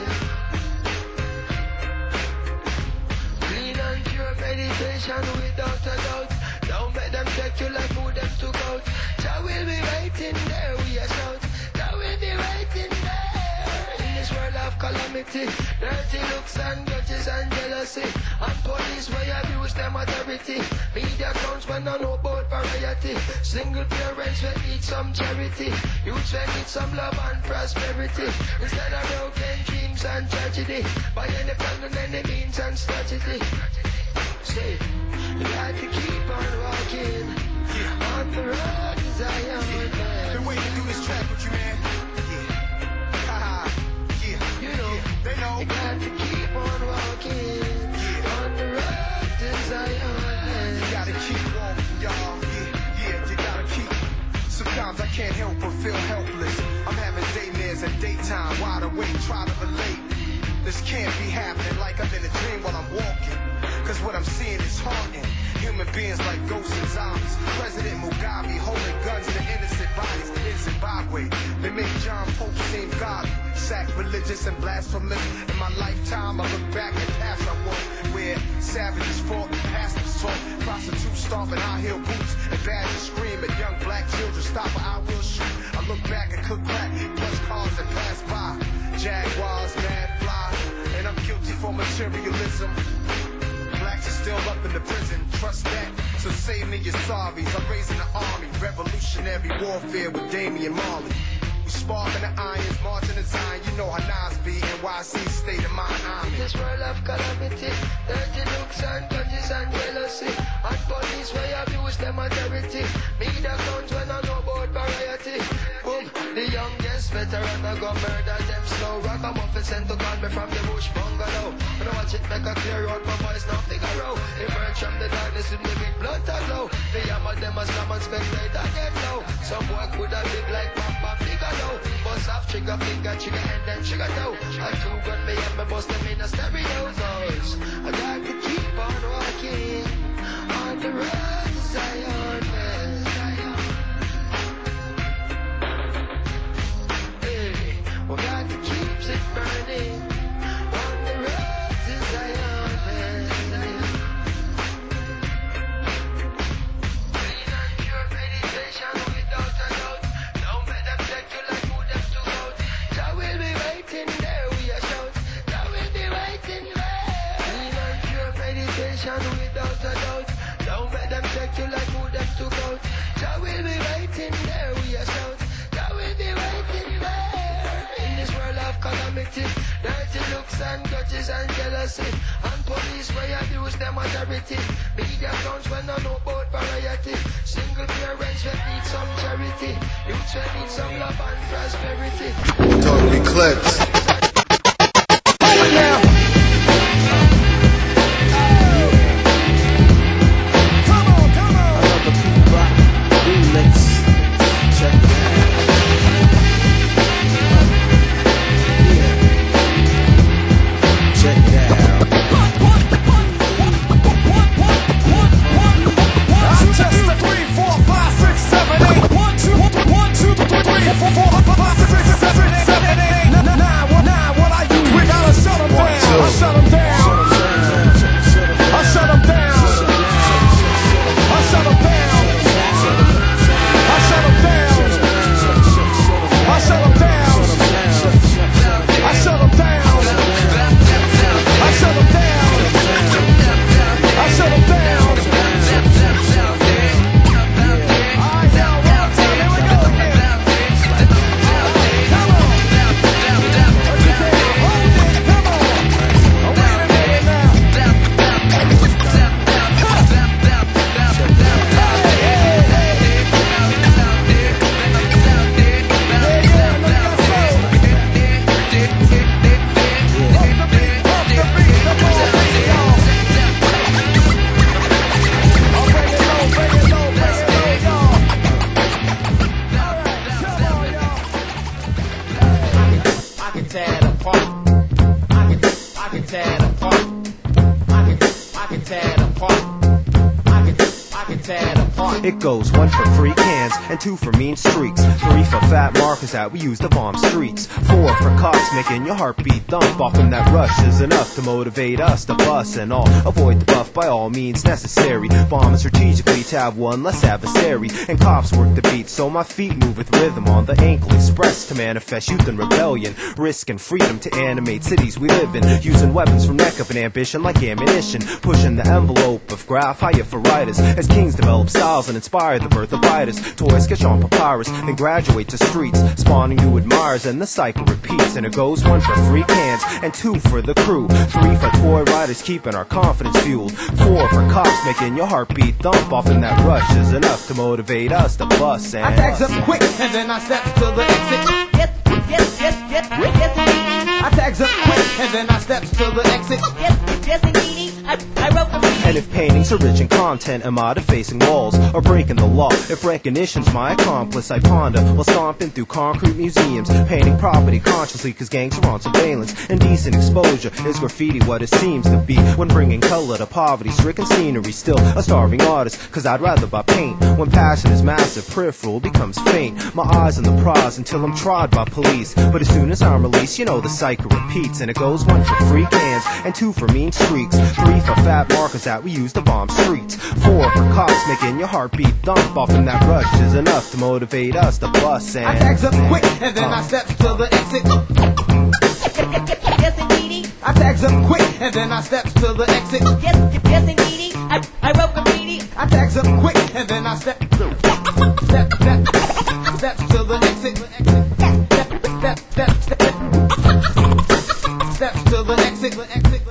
Clean and pure meditation without a doubt. Don't let them take you like who them took out. Jah will be waiting there, we are shout. Jah will be waiting there. In this world of calamity, dirty looks and grudges and jealousy. And police where abuse them authority. Media counts when I know about variety. Single parents will need some charity. Youths will need some love and prosperity. Instead of broken dreams and tragedy. By any plan and any means and strategy. Say, you got to keep on walking on the road to Zion, man. Been waiting to do this track with you, man. Yeah. Haha. Yeah. You know, they know. You got to keep on walking on the road to Zion, man. You gotta keep walking, y'all. Yeah, you gotta keep. Sometimes I can't help but feel helpless. I'm having daymares and daytime, wide awake, try to relate. This can't be happening like I'm in a dream while I'm walking. Cause what I'm seeing is haunting. Human beings like ghosts and zombies. President Mugabe holding guns to innocent bodies in Zimbabwe. They make John Pope seem godly, sacrilegious and blasphemous. In my lifetime, I look back at paths I walked, where savages fought, pastors taught, prostitutes stomping high heel boots, and badgers scream at young black children, stop or I will shoot. I look back and cook crack, plus cars that pass by, Jaguars, mad fly, and I'm guilty for materialism. Blacks are still up in the prison, trust that. So save me your sorries. I'm raising the army, revolutionary warfare with Damian Marley. We sparking the irons, marching the Zion. You know how Nas be, NYC state of mind. I'm in this world of calamity, dirty looks and grudges and jealousy. And police where abuse them authority. Media counts when I know about variety. Boom, the youngest veteran I go murder them slow. Rock a muffin sent to Gambia from the bush bungalow. When I watch it make a clear out, my voice now figure out. Emerge from the darkness with me big blood to glow. The hammer them a slam and spectate again now. Some boy could have big like Papa Figaro. Bust off trigger finger, trigger and then trigger toe. A two gun me and me bust them in a stereo. Cause I got to keep on walking on the road to Zion, man. Hey, we got to keep it burning on the road to Zion, man. Clean and pure meditation without a doubt. Don't let them take you like who them took out. Jah will be waiting there, we are shout. Jah will be waiting there. Clean and pure meditation without a doubt. Don't let them take you like who them took out. Jah will be waiting there, we are shout. Jah will be waiting there. In this world of calamity, dirty looks and grudges and jealousy. And police where abuse them authority. Media counts when I know about variety. Single parents will need some charity. Youths will need some love and prosperity. Total Eclipse. It goes 1 for free cans and 2 for mean streaks, 3 for fat markers that we use to bomb streets, 4 for cops making your heartbeat thump. Often that rush is enough to motivate us to bust and all. Avoid the buff by all means necessary. Bomb strategically to have one less adversary. And cops work the beat so my feet move with rhythm on the ankle express to manifest youth and rebellion. Risk and freedom to animate cities we live in. Using weapons from neck of an ambition like ammunition. Pushing the envelope of graph higher for writers. As kings develop styles and inspire the birth of writers. Toys sketch on papyrus then graduate to streets. Spawning new admirers and the cycle repeats. And it goes 1 for free cans and 2 for the crew. 3 for toy riders keeping our confidence fueled. 4 for cops making your heartbeat thump. Often that rush is enough to motivate us to bust and I tags up quick and then I steps to the exit. Yes, I tags up quick and then I steps to the exit. Yes, indeedy. I wrote the reading. And if paintings are rich in content, am I defacing walls or breaking the law? If recognition's my accomplice, I ponder while stomping through concrete museums, painting property consciously cause gangs are on surveillance. Indecent exposure is graffiti what it seems to be when bringing color to poverty-stricken scenery. Still a starving artist cause I'd rather buy paint. When passion is massive, peripheral becomes faint. My eyes on the prize until I'm tried by police. But as soon as I'm released, you know the cycle repeats. And it goes 1 for free cans and 2 for mean streaks, 3 for fat markers that we use to bomb streets, 4 for cops making your heartbeat thump. Often that rush is enough to motivate us to bust and I tags up quick and then I steps to the exit. Yes, indeedy. I tags up quick and then I steps to the exit. Yes, indeedy. I wrote graffiti. I tags up quick and then I steps to the exit. Steps to the exit.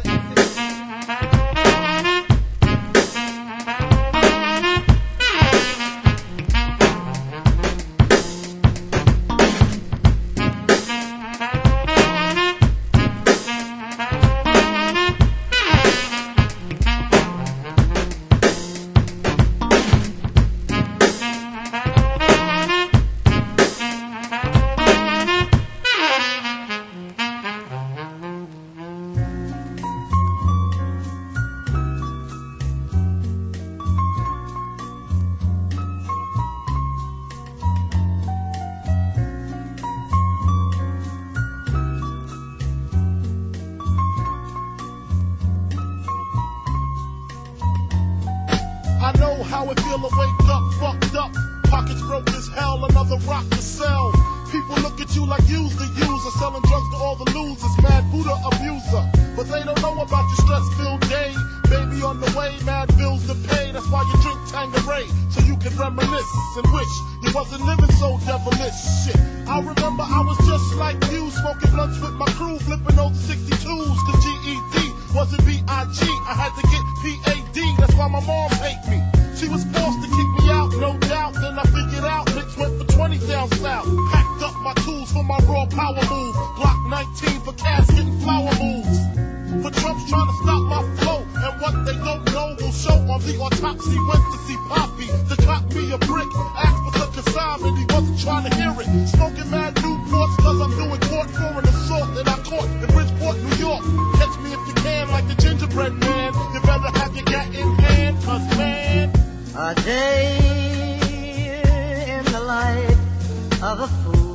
I know how it feel to wake up, fucked up. Pockets broke as hell, another rock to sell. People look at you like you's the user, selling drugs to all the losers, mad Buddha abuser. But they don't know about your stress-filled day. Baby on the way, mad bills to pay. That's why you drink Tanqueray, so you can reminisce and wish you wasn't living so devilish. Shit, I remember I was just like you, smoking blunts with my crew, flipping those 62s, cause GED wasn't B.I.G. I had to get P.A.D., that's why my mom hate me. She was forced to kick me out, no doubt. Then I figured out, licks went for 20 down south. Packed up my tools for my raw power move. Block 19 for casket and flower moves. But Trump's trying to stop my flow, and what they don't know will show on the autopsy. Went to see Poppy to cop me a brick. Asked for such a assignment, he wasn't trying to hear it. Smoking mad Newports cause I'm doing court for an assault that I caught in Bridgeport, New York. Catch me if you can, like the gingerbread man. You better have your gat in hand, cause man, a day in the life of a fool.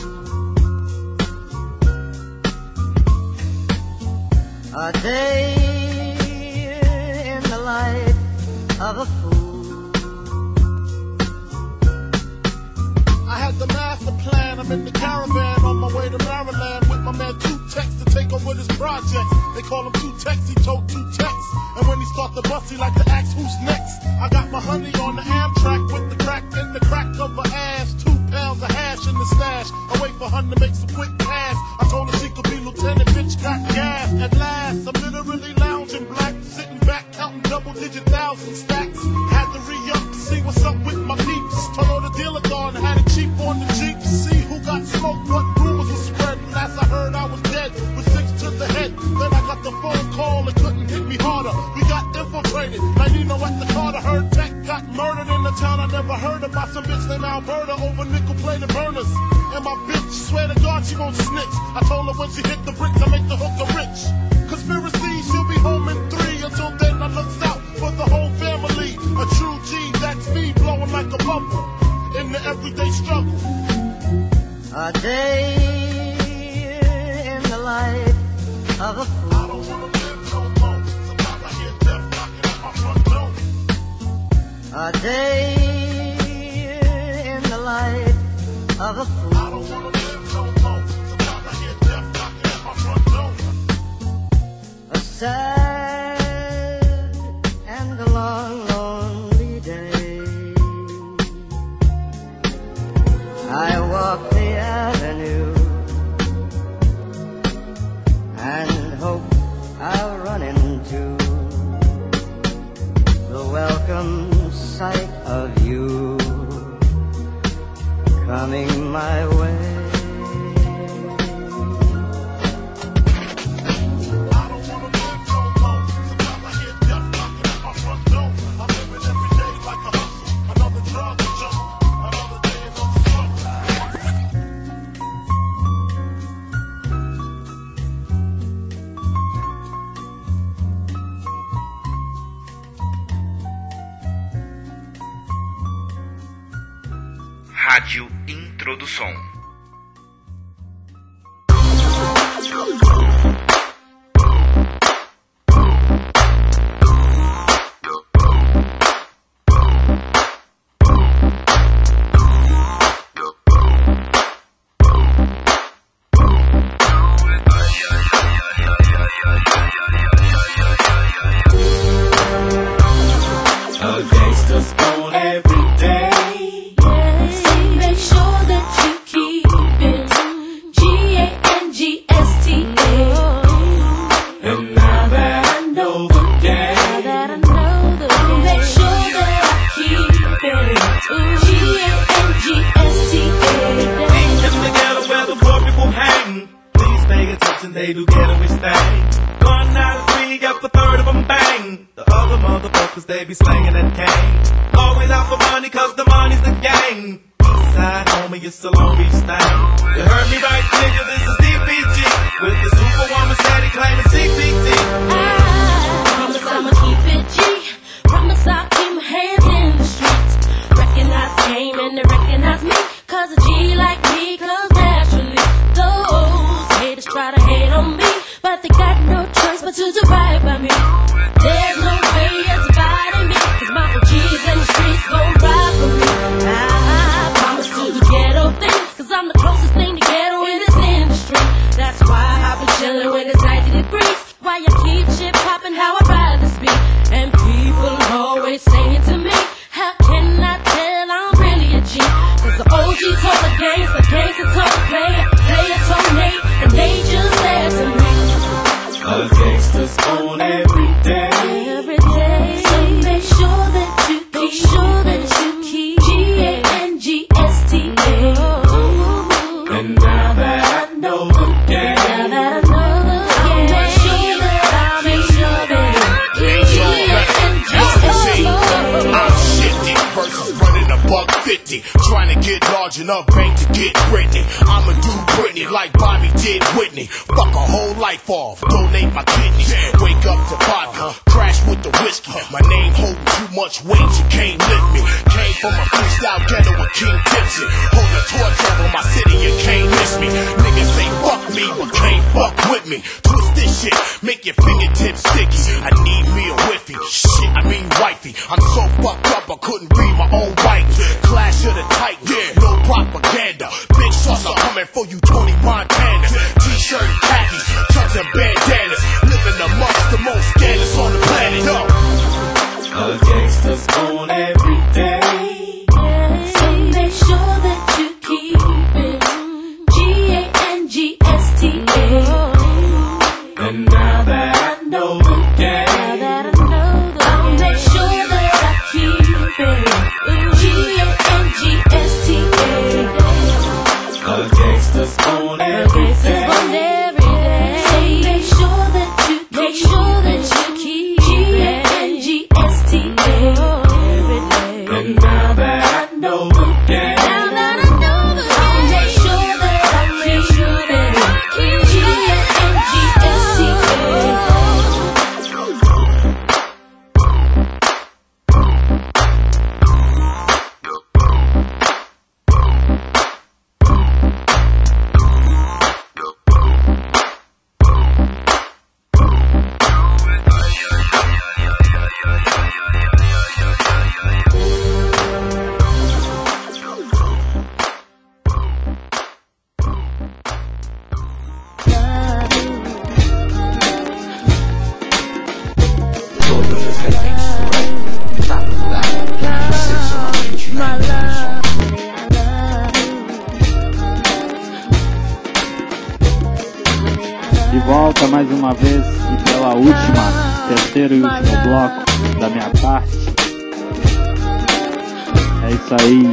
A day in the life of a fool. I had the master plan, I'm in the caravan on my way to Maryland with my man Two Tex to take over this project. They call him Two Tex, he told Two Tex. And when he start the bus, he like to ask who's next. I got my honey on the Amtrak with the crack in the crack of her ass. 2 pounds of hash in the stash. I wait for her to make some quick cash. I told her she could be lieutenant, bitch got gas. At last, I'm literally lounging black, sitting back, counting double-digit thousand stacks. Had to re-up to see what's up with my peeps. Toyota dealer gone, had it cheap on the Jeep. See who got smoked, what rumors were spread. Last I heard I was dead, with 6 to the head. Then I got the phone call, it couldn't hit me harder. We got infiltrated, like Nino at the Carter. Heard Tech got murdered in the town I never heard about. Some bitch named Alberta over nickel-plated burners. And my bitch, swear to God she won't snitch. I told her when she hit the bricks, I make the hooker rich. Conspiracy, she'll be home in 3. Until then I look out for the whole family. A true G, that's me blowing bubble in the everyday struggle. A day in the life of a fool. I don't wanna live no more. Sometimes I hear death knocking at my front door. A day in the life of a fool. I don't wanna live no more. Sometimes I hear death knocking at my front door. A sad and a long, lonely day. I walk the avenue and hope I'll run into the welcome sight of you coming my way. Rádio Introdução. A gangster's born every day. Make sure that you keep it G-A-N-G-S-T-A. And now that I know the game, make sure that I keep it G-A-N-G-S-T-A. deep in the ghetto where the poor people hang. Please pay attention, they do ghettoish things. 1 out of 3, up a third of them bang. The other motherfuckers, they be slanging that cane. Always out for money, cause the money's the gang. Eastside, homie, it's a Long Beach thing. You heard me right, nigga, this is DPG. With the superwoman steady claiming CPT. Promise I'ma keep it G. Promise I'll keep my hands in the streets. Recognize game and they recognize me. Cause a G like me comes naturally. Those haters try to hate on me, but they got no choice but to do right by me. There's no way it's dividing me, cause my OGs in the streets gon' ride for me. I promise to do ghetto things, cause I'm the closest thing to ghetto in this industry. That's why I be chillin' when it's 90 degrees. Why I keep shit poppin', how I ride this beat. And people always saying to me, how can I tell I'm really a G? Cause the OG told the gangster told the player told Nate, and they just said to me, a gangster's born every day. So make sure that you keep G-A-N-G-S-T-A. And now that I know the game, make sure that I'm shifty versus running $150. Trying to get large enough bank to get Britney. I'ma do Britney like Bobby did Whitney. Fuck a whole life off, donate my kidneys. Wake up to vodka, crash with the whiskey. My name holding too much weight, you can't lift me. Came from a freestyle ghetto with King Tipsy. Hold a torch over my city, you can't miss me. Niggas say fuck me, but can't fuck with me. Twist this shit, make your fingertips sticky. I need me a whiffy, shit, I mean wifey. I'm so fucked up I couldn't read my own writing. Clash of the Titan, no propaganda. Big saucer coming for you 20 Montanas. T-shirt and khakis, chucks and bandanas. Living amongst the most scandalous on the planet. Yo. a gangster's born every day. So make sure that you keep it G-A-N-G-S-T-A. And now that I know the game, I'll make sure that I keep it G-A-N-G-S-T-A. Fica mais uma vez e pela terceiro e último bloco da minha parte. É isso aí.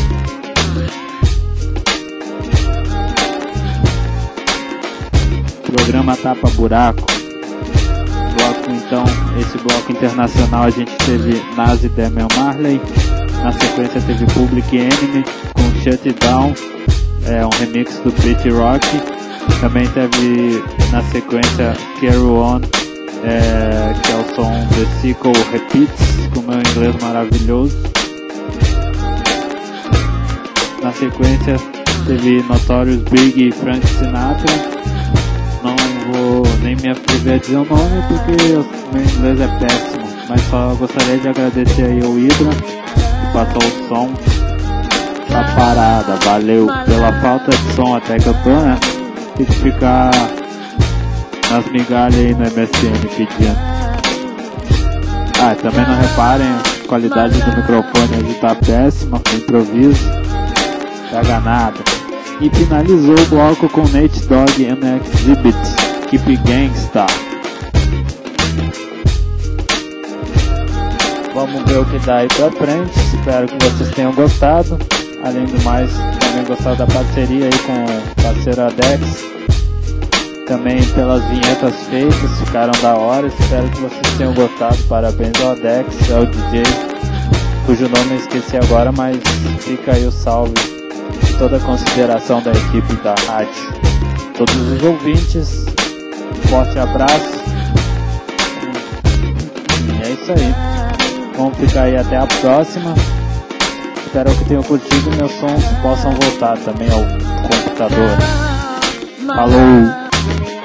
Programa Tapa Buraco. Então, esse bloco internacional a gente teve Nas e Damian Marley. Na sequência teve Public Enemy com Shut It Down, um remix do Pretty Rock. Também teve na sequência Carry On, que é o som The Sequel Repeats, com meu inglês maravilhoso. Na sequência teve Notorious Big e Frank Sinatra. Não vou nem me atrever a dizer o nome porque meu inglês é péssimo, mas só gostaria de agradecer aí ao Hydra que passou o som da parada. Valeu pela falta de som até que eu tô, né? Tem que ficar nas migalhas aí no MSN pedindo. Também não reparem, a qualidade do microfone aí tá péssima, com improviso, pega nada. E finalizou o bloco com Nate Dogg and Exhibit, Keep Gangsta. Vamos ver o que dá aí pra frente. Espero que vocês tenham gostado. Além do mais, também gostado da parceria aí com o parceiro Adex. Também pelas vinhetas feitas, ficaram da hora. Espero que vocês tenham gostado. Parabéns ao Adex, ao DJ, cujo nome eu esqueci agora, mas fica aí o salve. Toda a consideração da equipe da rádio. Todos os ouvintes, forte abraço. É isso aí. Vamos ficar aí até a próxima. Espero que tenham curtido meus sons, possam voltar também ao computador. Falou!